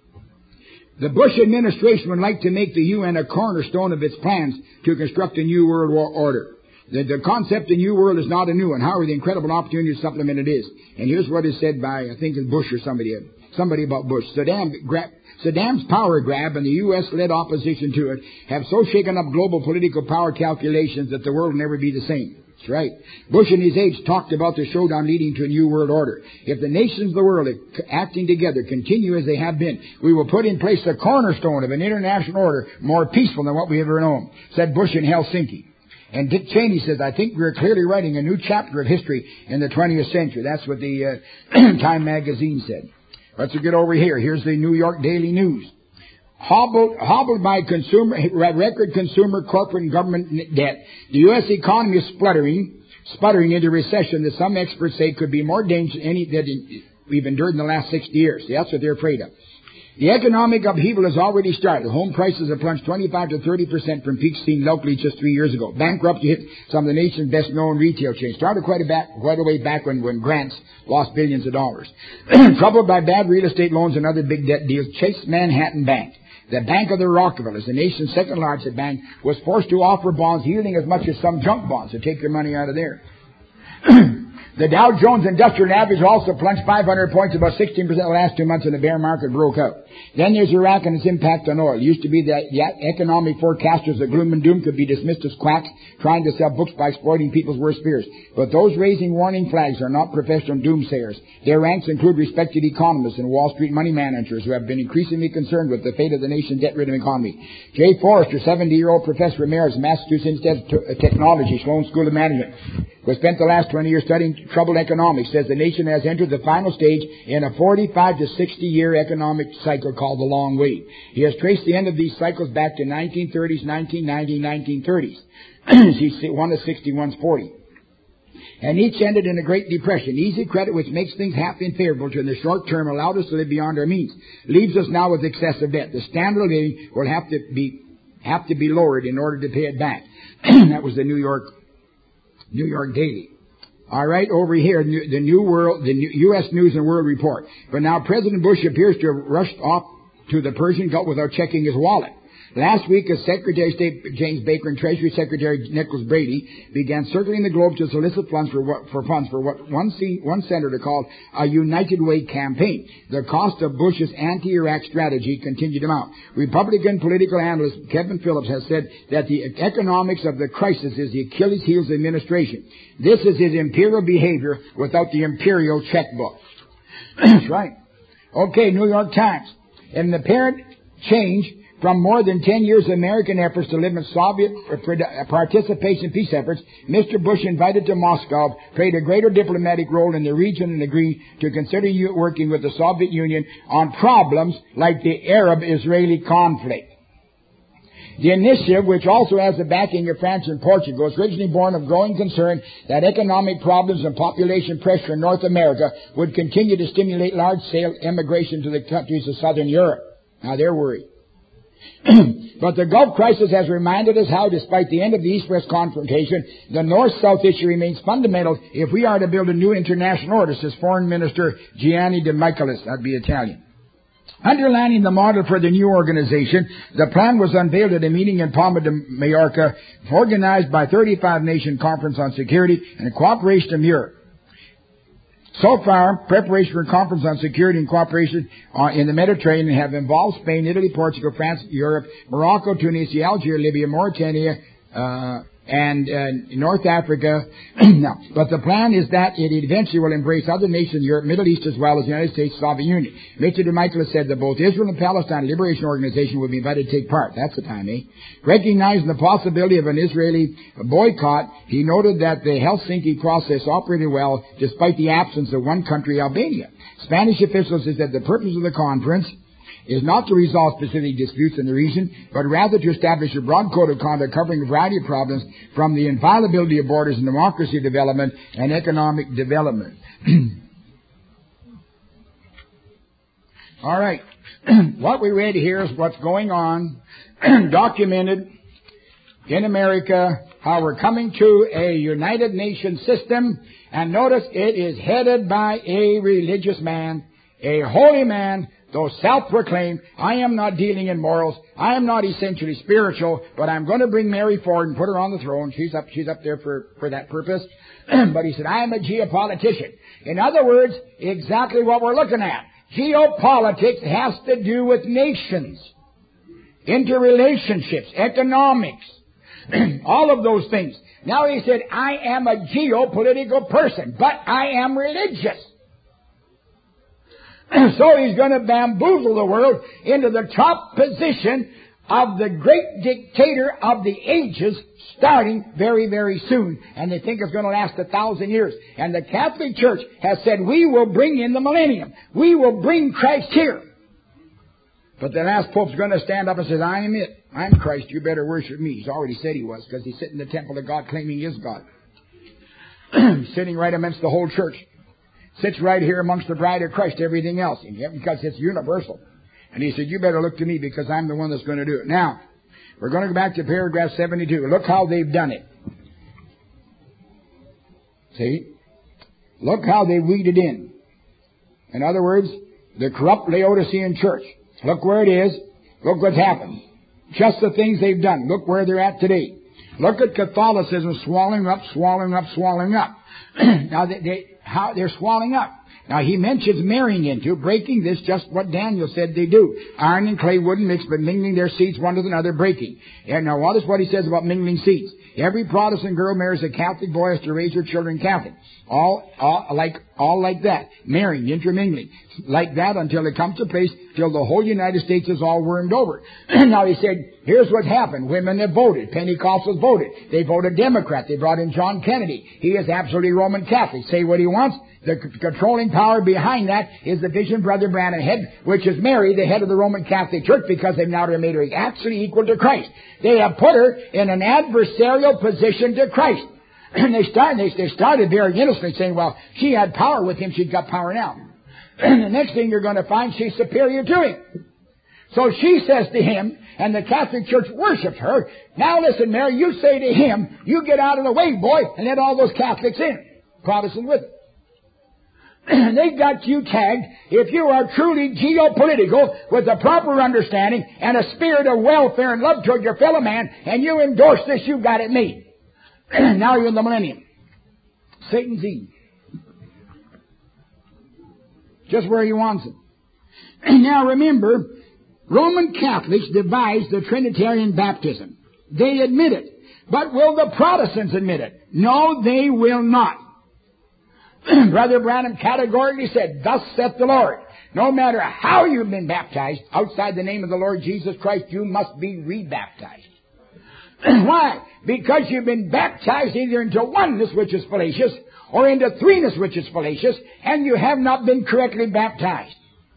The Bush administration would like to make the U N a cornerstone of its plans to construct a new world order. The, the concept of New World is not a new one. However, the incredible opportunity to supplement it is. And here's what is said by, I think it's Bush or somebody, somebody about Bush. Saddam, gra- Saddam's power grab and the U S-led opposition to it have so shaken up global political power calculations that the world will never be the same. That's right. Bush and his aides talked about the showdown leading to a new world order. If the nations of the world acting together continue as they have been, we will put in place the cornerstone of an international order more peaceful than what we ever known, said Bush in Helsinki. And Dick Cheney says, I think we're clearly writing a new chapter of history in the twentieth century. That's what the uh, Time magazine said. Let's get over here. Here's the New York Daily News. Hobbled, hobbled by consumer, record consumer, corporate, and government debt, the U S economy is spluttering, sputtering into recession that some experts say could be more dangerous than any that we've endured in the last sixty years. See, that's what they're afraid of. The economic upheaval has already started. Home prices have plunged twenty-five to thirty percent from peaks seen locally just three years ago. Bankruptcy hit some of the nation's best-known retail chains. Started quite a, back, quite a way back when, when grants lost billions of dollars. Troubled by bad real estate loans and other big debt deals, Chase Manhattan Bank, the Bank of the Rockefellers, the nation's second largest bank, was forced to offer bonds yielding as much as some junk bonds to take your money out of there. The Dow Jones Industrial Average also plunged five hundred points, about sixteen percent the last two months, and the bear market broke out. Then there's Iraq and its impact on oil. It used to be that the economic forecasters of gloom and doom could be dismissed as quacks trying to sell books by exploiting people's worst fears. But those raising warning flags are not professional doomsayers. Their ranks include respected economists and Wall Street money managers who have been increasingly concerned with the fate of the nation's debt-ridden economy. Jay Forrester, seventy-year-old professor emeritus, Massachusetts Institute of Technology, Sloan School of Management, who spent the last twenty years studying troubled economics, says the nation has entered the final stage in a forty-five to sixty year economic cycle called the long wait. He has traced the end of these cycles back to nineteen thirties, nineteen nineties, nineteen thirties. One is sixty, one's forty. And each ended in a Great Depression. Easy credit, which makes things happy and favorable to in the short term, allowed us to live beyond our means, leaves us now with excessive debt. The standard of living will have to be have to be lowered in order to pay it back. That was the New York New York Daily. All right, over here, the New World, the U S News and World Report. But now President Bush appears to have rushed off to the Persian Gulf without checking his wallet. Last week, as Secretary of State James Baker and Treasury Secretary Nicholas Brady began circling the globe to solicit funds for what, for funds for what one, one senator called a United Way campaign. The cost of Bush's anti-Iraq strategy continued to mount. Republican political analyst Kevin Phillips has said that the economics of the crisis is the Achilles heel of the administration. This is his imperial behavior without the imperial checkbook. That's right. Okay, New York Times. In the apparent change from more than ten years of American efforts to limit Soviet participation in peace efforts, Mister Bush, invited to Moscow, played a greater diplomatic role in the region and agreed to consider working with the Soviet Union on problems like the Arab-Israeli conflict. The initiative, which also has the backing of France and Portugal, was originally born of growing concern that economic problems and population pressure in North America would continue to stimulate large-scale immigration to the countries of Southern Europe. Now, they're worried. But the Gulf crisis has reminded us how, despite the end of the East-West confrontation, the North-South issue remains fundamental if we are to build a new international order, says Foreign Minister Gianni De Michelis. That'd be Italian. Underlining the model for the new organization, the plan was unveiled at a meeting in Palma de Mallorca, organized by thirty-five nation Conference on Security and Cooperation of Europe. So far, preparation for a conference on security and cooperation uh, in the Mediterranean have involved Spain, Italy, Portugal, France, Europe, Morocco, Tunisia, Algeria, Libya, Mauritania, uh, and uh, North Africa. Now, but the plan is that it eventually will embrace other nations in Europe, Middle East, as well as the United States, Soviet Union. Mister De Michelis said that both Israel and Palestine Liberation Organization will be invited to take part. That's the time, eh? Recognizing the possibility of an Israeli boycott, he noted that the Helsinki process operated well despite the absence of one country, Albania. Spanish officials said that the purpose of the conference is not to resolve specific disputes in the region, but rather to establish a broad code of conduct covering a variety of problems from the inviolability of borders and democracy development and economic development. All right. What we read here is what's going on, documented in America, how we're coming to a United Nations system, and notice it is headed by a religious man, a holy man, though self-proclaimed. I am not dealing in morals. I am not essentially spiritual, but I'm going to bring Mary forward and put her on the throne. She's up, she's up there for, for that purpose. But he said, I am a geopolitician. In other words, exactly what we're looking at. Geopolitics has to do with nations, interrelationships, economics, all of those things. Now he said, I am a geopolitical person, but I am religious. So he's going to bamboozle the world into the top position of the great dictator of the ages, starting very, very soon. And they think it's going to last a thousand years. And the Catholic Church has said, we will bring in the millennium. We will bring Christ here. But the last Pope's going to stand up and say, I am it. I'm Christ. You better worship me. He's already said he was, because he's sitting in the temple of God claiming he is God. Sitting right amongst the whole church. Sits right here amongst the bride of Christ, everything else, because it's universal. And he said, you better look to me because I'm the one that's going to do it. Now, we're going to go back to paragraph seventy-two. Look how they've done it. See? Look how they weeded in. In other words, the corrupt Laodicean church. Look where it is. Look what's happened. Just the things they've done. Look where they're at today. Look at Catholicism swallowing up, swallowing up, swallowing up. Now, they, they, how they're swallowing up. Now, he mentions marrying into, breaking this, just what Daniel said they do. Iron and clay wouldn't mix, but mingling their seeds one with another, breaking. And now, what is what he says about mingling seeds? Every Protestant girl marries a Catholic boy has to raise her children Catholic. All, all like, all like that. Marrying, intermingling. Like that until it comes to place, till the whole United States is all wormed over. Now, he said, here's what happened. Women have voted. Pentecostals voted. They voted Democrat. They brought in John Kennedy. He is absolutely Roman Catholic. Say what he wants. The c- controlling power behind that is the Vision Brother Branham head, which is Mary, the head of the Roman Catholic Church, because they've now made her absolutely equal to Christ. They have put her in an adversarial position to Christ. And they started, they, they started very innocently saying, well, she had power with him, she's got power now. And the next thing you're going to find, she's superior to him. So she says to him, and the Catholic Church worships her, now listen, Mary, you say to him, you get out of the way, boy, and let all those Catholics in. Protestants with it. They got you tagged. If you are truly geopolitical with a proper understanding and a spirit of welfare and love toward your fellow man, and you endorse this, you've got it made. Now you're in the millennium. Satan's Eve. Just where he wants it. Now remember, Roman Catholics devised the Trinitarian baptism. They admit it. But will the Protestants admit it? No, they will not. Brother Branham categorically said, thus saith the Lord. No matter how you've been baptized outside the name of the Lord Jesus Christ, you must be rebaptized. Why? Because you've been baptized either into oneness, which is fallacious, or into threeness, which is fallacious, and you have not been correctly baptized.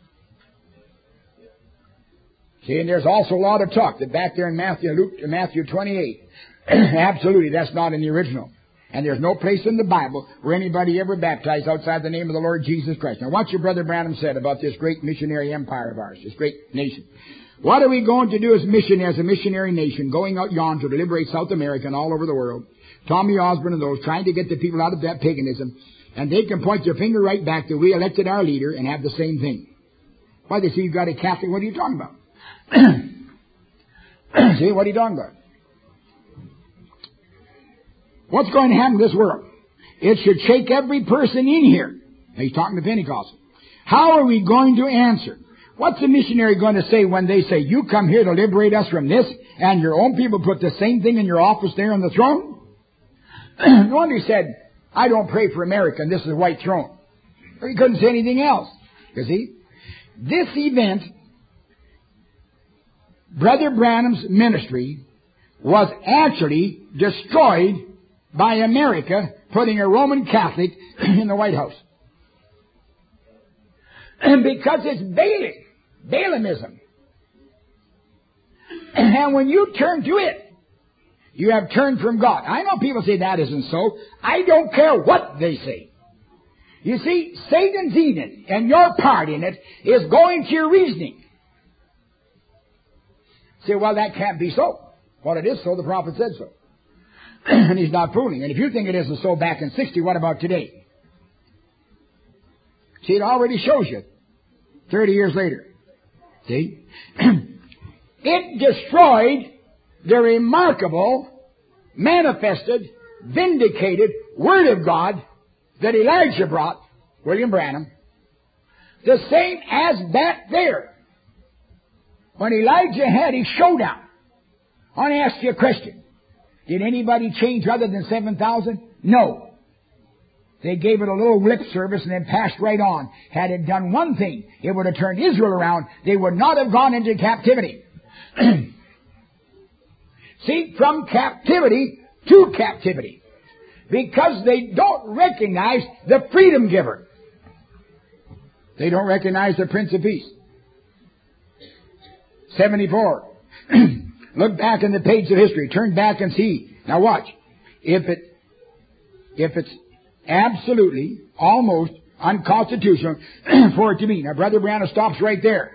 See, and there's also a lot of talk that back there in Matthew, Luke, Matthew twenty-eight, absolutely, that's not in the original. And there's no place in the Bible where anybody ever baptized outside the name of the Lord Jesus Christ. Now, what your Brother Branham said about this great missionary empire of ours, this great nation. What are we going to do as mission, as a missionary nation, going out yonder to liberate South America and all over the world? Tommy Osborne and those trying to get the people out of that paganism. And they can point their finger right back that we elected our leader and have the same thing. Why, they say you've got a Catholic. What are you talking about? See, what are you talking about? What's going to happen to this world? It should shake every person in here. Now, he's talking to Pentecostals. How are we going to answer? What's the missionary going to say when they say, you come here to liberate us from this, and your own people put the same thing in your office there on the throne? No wonder he said, I don't pray for America, and this is a white throne. Or he couldn't say anything else. You see? This event, Brother Branham's ministry, was actually destroyed by America putting a Roman Catholic in the White House. And because it's Balaam, Balaamism. And when you turn to it, you have turned from God. I know people say that isn't so. I don't care what they say. You see, Satan's in it, and your part in it is going to your reasoning. Say, well, that can't be so. Well, it is so. The prophet said so. And he's not fooling. And if you think it isn't so back in sixty, what about today? See, it already shows you. Thirty years later. See? It destroyed the remarkable, manifested, vindicated Word of God that Elijah brought, William Branham. The same as that there. When Elijah had his showdown. I want to ask you a question. Did anybody change other than seven thousand? No. They gave it a little lip service and then passed right on. Had it done one thing, it would have turned Israel around. They would not have gone into captivity. See, from captivity to captivity. Because they don't recognize the freedom giver. They don't recognize the Prince of Peace. seventy-four. Look back in the page of history. Turn back and see. Now watch. If it, if it's absolutely, almost unconstitutional for it to be. Now Brother Branham stops right there.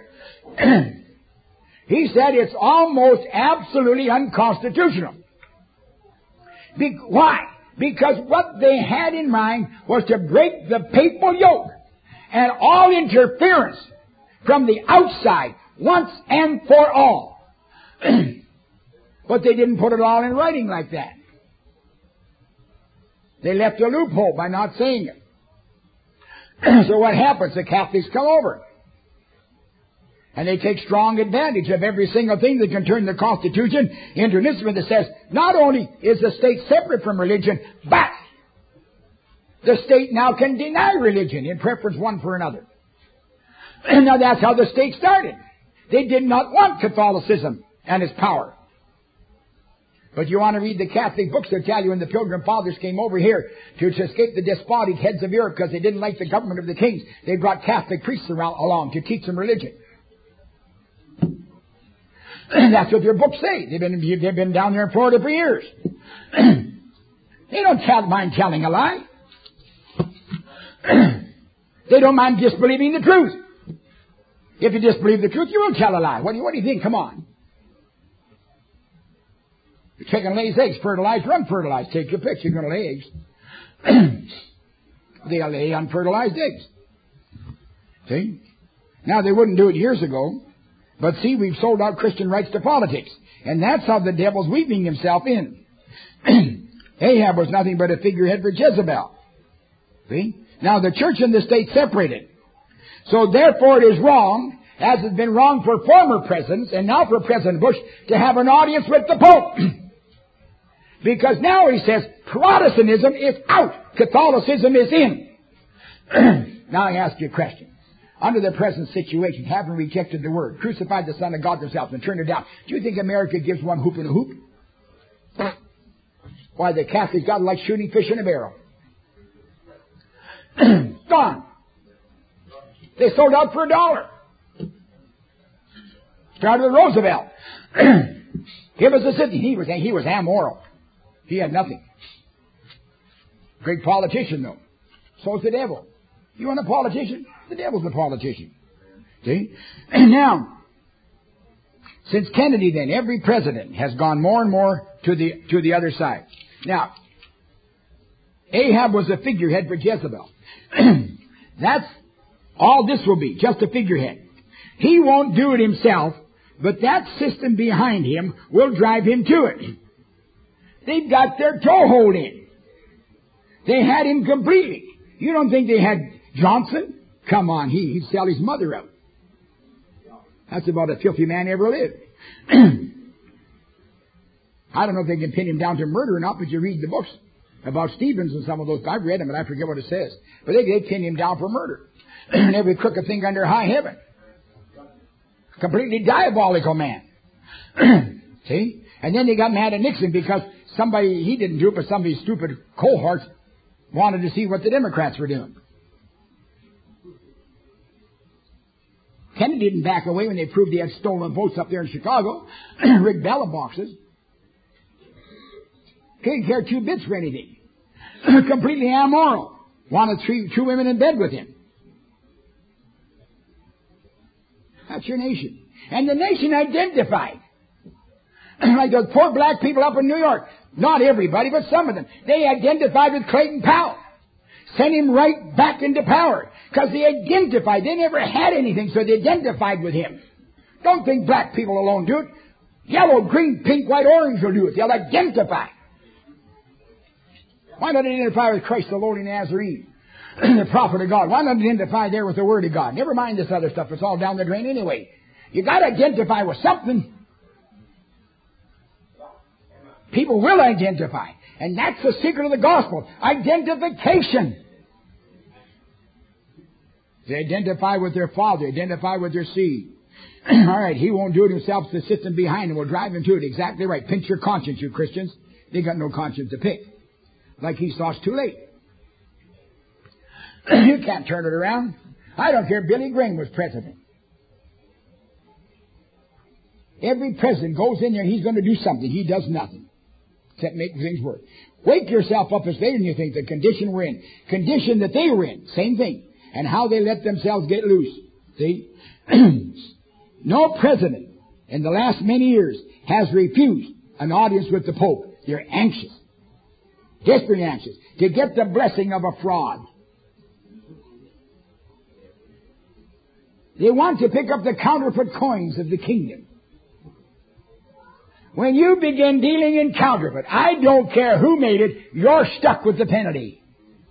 He said it's almost absolutely unconstitutional. Be- why? Because what they had in mind was to break the papal yoke and all interference from the outside once and for all. But they didn't put it all in writing like that. They left a loophole by not saying it. So what happens? The Catholics come over. And they take strong advantage of every single thing that can turn the Constitution into an instrument that says, not only is the state separate from religion, but the state now can deny religion in preference one for another. And now that's how the state started. They did not want Catholicism and its power. But you want to read the Catholic books that tell you when the Pilgrim Fathers came over here to, to escape the despotic heads of Europe because they didn't like the government of the kings, they brought Catholic priests around, along to teach them religion. And that's what their books say. They've been, they've been down there in Florida for years. They don't tell, mind telling a lie. They don't mind disbelieving the truth. If you disbelieve the truth, you will tell a lie. What do you, what do you think? Come on. The chicken lays eggs, fertilized or unfertilized. Take your pick. You're going to lay eggs. They'll lay unfertilized eggs. See? Now, they wouldn't do it years ago. But see, we've sold out Christian rights to politics. And that's how the devil's weaving himself in. Ahab was nothing but a figurehead for Jezebel. See? Now, the church and the state separated. So, therefore, it is wrong, as has been wrong for former presidents, and now for President Bush, to have an audience with the Pope. Because now he says, Protestantism is out. Catholicism is in. Now I ask you a question. Under the present situation, having rejected the Word, crucified the Son of God themselves and turned it down, do you think America gives one hoop and a hoop? Why, the Catholics got like shooting fish in a barrel. Gone. They sold out for a dollar. Started with Roosevelt. Give us a city. He was, he was amoral. He had nothing. Great politician, though. So's the devil. You want a politician? The devil's a politician. See? And now, since Kennedy then, every president has gone more and more to the, to the other side. Now, Ahab was a figurehead for Jezebel. That's all this will be, just a figurehead. He won't do it himself, but that system behind him will drive him to it. They've got their toehold in. They had him completely. You don't think they had Johnson? Come on, he, he'd sell his mother out. That's about a filthy man ever lived. I don't know if they can pin him down to murder or not, but you read the books about Stevens and some of those. I've read them, and I forget what it says. But they, they pin him down for murder. And every crooked thing under high heaven. Completely diabolical man. See? And then they got mad at Nixon because somebody, he didn't do it, but some of his stupid cohorts wanted to see what the Democrats were doing. Kennedy didn't back away when they proved he had stolen votes up there in Chicago. Rigged ballot boxes. Couldn't care two bits for anything. Completely amoral. Wanted three, two women in bed with him. That's your nation. And the nation identified. Like those poor black people up in New York. Not everybody, but some of them. They identified with Clayton Powell. Sent him right back into power. Because they identified. They never had anything, so they identified with him. Don't think black people alone do it. Yellow, green, pink, white, orange will do it. They'll identify. Why not identify with Christ the lowly Nazarene? The prophet of God. Why not identify there with the Word of God? Never mind this other stuff. It's all down the drain anyway. You got to identify with something. People will identify. And that's the secret of the gospel. Identification. They identify with their father. Identify with their seed. All right, he won't do it himself. The system behind him will drive him to it. Exactly right. Pinch your conscience, you Christians. They got no conscience to pick. Like he saw it's too late. You can't turn it around. I don't care. Billy Graham was president. Every president goes in there, he's going to do something. He does nothing except make things work. Wake yourself up as later and you think the condition we're in. Condition that they were in. Same thing. And how they let themselves get loose. See? No president in the last many years has refused an audience with the Pope. They're anxious. Desperately anxious. To get the blessing of a fraud. They want to pick up the counterfeit coins of the kingdom. When you begin dealing in counterfeit, I don't care who made it, you're stuck with the penalty.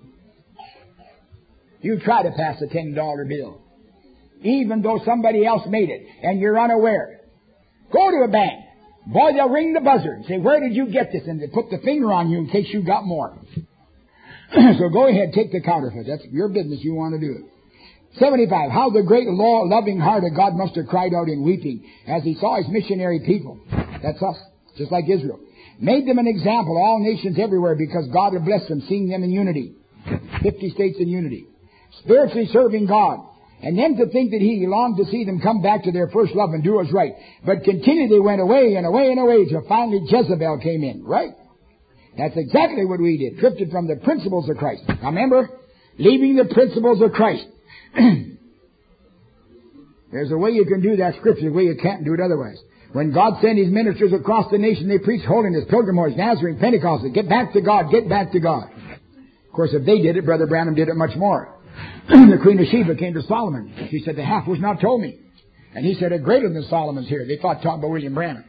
You try to pass a ten dollar bill, even though somebody else made it, and you're unaware. Go to a bank. Boy, they'll ring the buzzer and say, where did you get this? And they put the finger on you in case you got more. So go ahead, take the counterfeit. That's your business. You want to do it. seventy-five. How the great law, loving heart of God must have cried out in weeping as he saw his missionary people. That's us, just like Israel. Made them an example, all nations everywhere, because God had blessed them, seeing them in unity. Fifty states in unity. Spiritually serving God. And then to think that he longed to see them come back to their first love and do what's right. But continually they went away and away and away till finally Jezebel came in. Right? That's exactly what we did. Drifted from the principles of Christ. Now remember, leaving the principles of Christ. There's a way you can do that scripture, a way you can't do it otherwise. When God sent his ministers across the nation, they preached holiness, pilgrimage, Nazarene, Pentecostal. Get back to God, get back to God. Of course, if they did it, Brother Branham did it much more. The Queen of Sheba came to Solomon. She said, the half was not told me. And he said, a greater than Solomon's here. They thought talking about William Branham.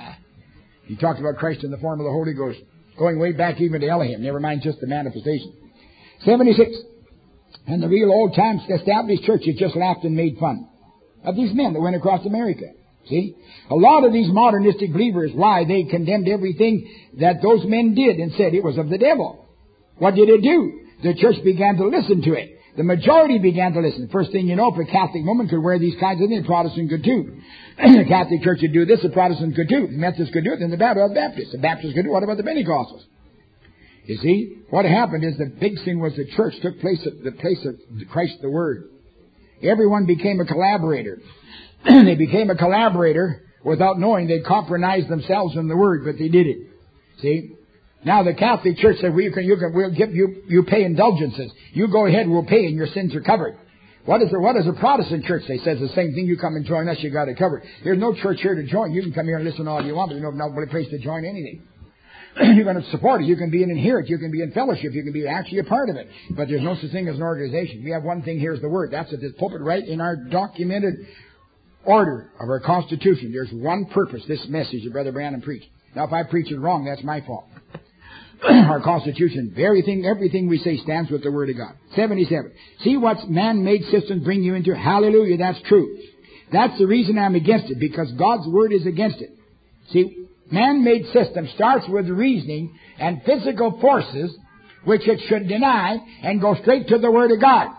He talked about Christ in the form of the Holy Ghost, going way back even to Elohim, never mind just the manifestation. seventy-six. And the real old-time established churches just laughed and made fun of these men that went across America. See? A lot of these modernistic believers, why? They condemned everything that those men did and said it was of the devil. What did it do? The church began to listen to it. The majority began to listen. First thing you know, if a Catholic woman could wear these kinds of things, a Protestant could too. The Catholic Church could do this, a Protestant could do. The Methodists could do it, and the Baptists. The Baptists could do it. What about the Pentecostals? You see, what happened is the big thing was the church took place at the place of Christ the Word. Everyone became a collaborator. They became a collaborator without knowing they compromised themselves in the Word, but they did it. See? Now the Catholic Church said, we can, you can, we'll give you, you pay indulgences. You go ahead, we'll pay, and your sins are covered. What is the, what does a Protestant church say? Says the same thing. You come and join us, you got it covered. There's no church here to join. You can come here and listen all you want, but there's no, no place to join anything. You're going to support it. You can be an adherent. You can be in fellowship. You can be actually a part of it. But there's no such thing as an organization. We have one thing. Here's the Word. That's at the pulpit right in our documented order of our Constitution. There's one purpose. This message that Brother Branham preached. Now, if I preach it wrong, that's my fault. Our Constitution, everything, everything we say stands with the Word of God. seventy-seven. See what man-made systems bring you into? Hallelujah, that's true. That's the reason I'm against it, because God's Word is against it. See, man-made system starts with reasoning and physical forces, which it should deny, and go straight to the Word of God.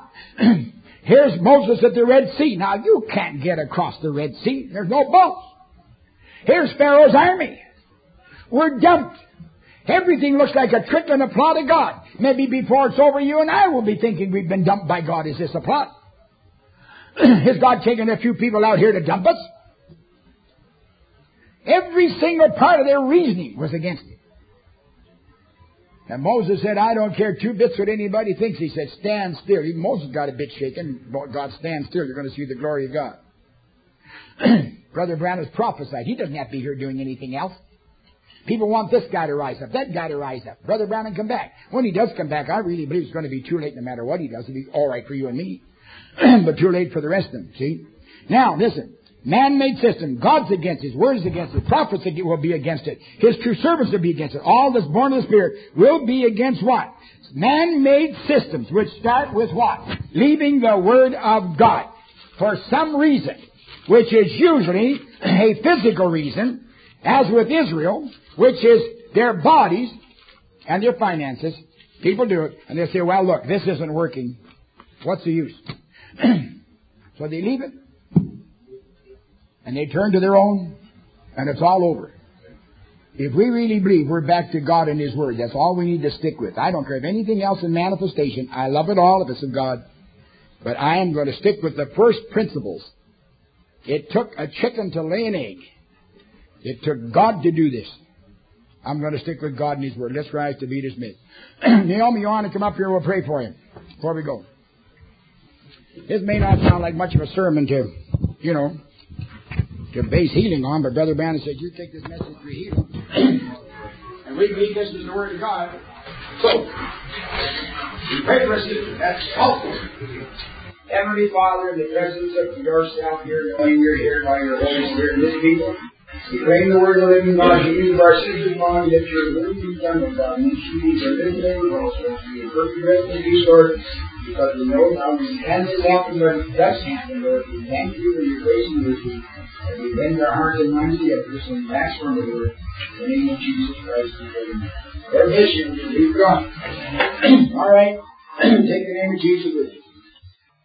Here's Moses at the Red Sea. Now, you can't get across the Red Sea. There's no boats. Here's Pharaoh's army. We're dumped. Everything looks like a trick and a plot of God. Maybe before it's over, you and I will be thinking we've been dumped by God. Is this a plot? Is God taking a few people out here to dump us? Every single part of their reasoning was against it. And Moses said, I don't care two bits what anybody thinks. He said, stand still. Even Moses got a bit shaken. God, stand still. You're going to see the glory of God. Brother Branham has prophesied. He doesn't have to be here doing anything else. People want this guy to rise up, that guy to rise up. Brother Branham come back. When he does come back, I really believe it's going to be too late no matter what he does. It'll be all right for you and me. But too late for the rest of them, see? Now, listen. Man-made system. God's against it. His Word is against it. Prophets will be against it. His true servants will be against it. All that's born of the Spirit will be against what? Man-made systems, which start with what? Leaving the Word of God. For some reason, which is usually a physical reason, as with Israel, which is their bodies and their finances. People do it, and they say, well, look, this isn't working. What's the use? So they leave it, and they turn to their own, and it's all over. If we really believe we're back to God and His Word, that's all we need to stick with. I don't care if anything else in manifestation. I love it all if it's of God. But I am going to stick with the first principles. It took a chicken to lay an egg. It took God to do this. I'm going to stick with God and His Word. Let's rise to be dismissed. Naomi, you want to come up here? We'll pray for you before we go. This may not sound like much of a sermon to, you know, to base healing on, but Brother Branham said, you take this message for healing. And we believe this is the Word of God. So, we pray for us healing. That's helpful. Heavenly Father, in the presence of yourself here, knowing you're here by your Holy Spirit, this people We claim the word of the living God, the needs of our sister mom, that your will be done with God, and she needs a living name also. Be a perfect rest in peace, Lord, because we know how we can this happen, but it does happen, Lord. We thank you for your grace and mercy, as we bend our hearts and minds together, this and that's from the Lord, in the name of Jesus Christ. God bless you. Believe God. All right. Take the name of Jesus with you.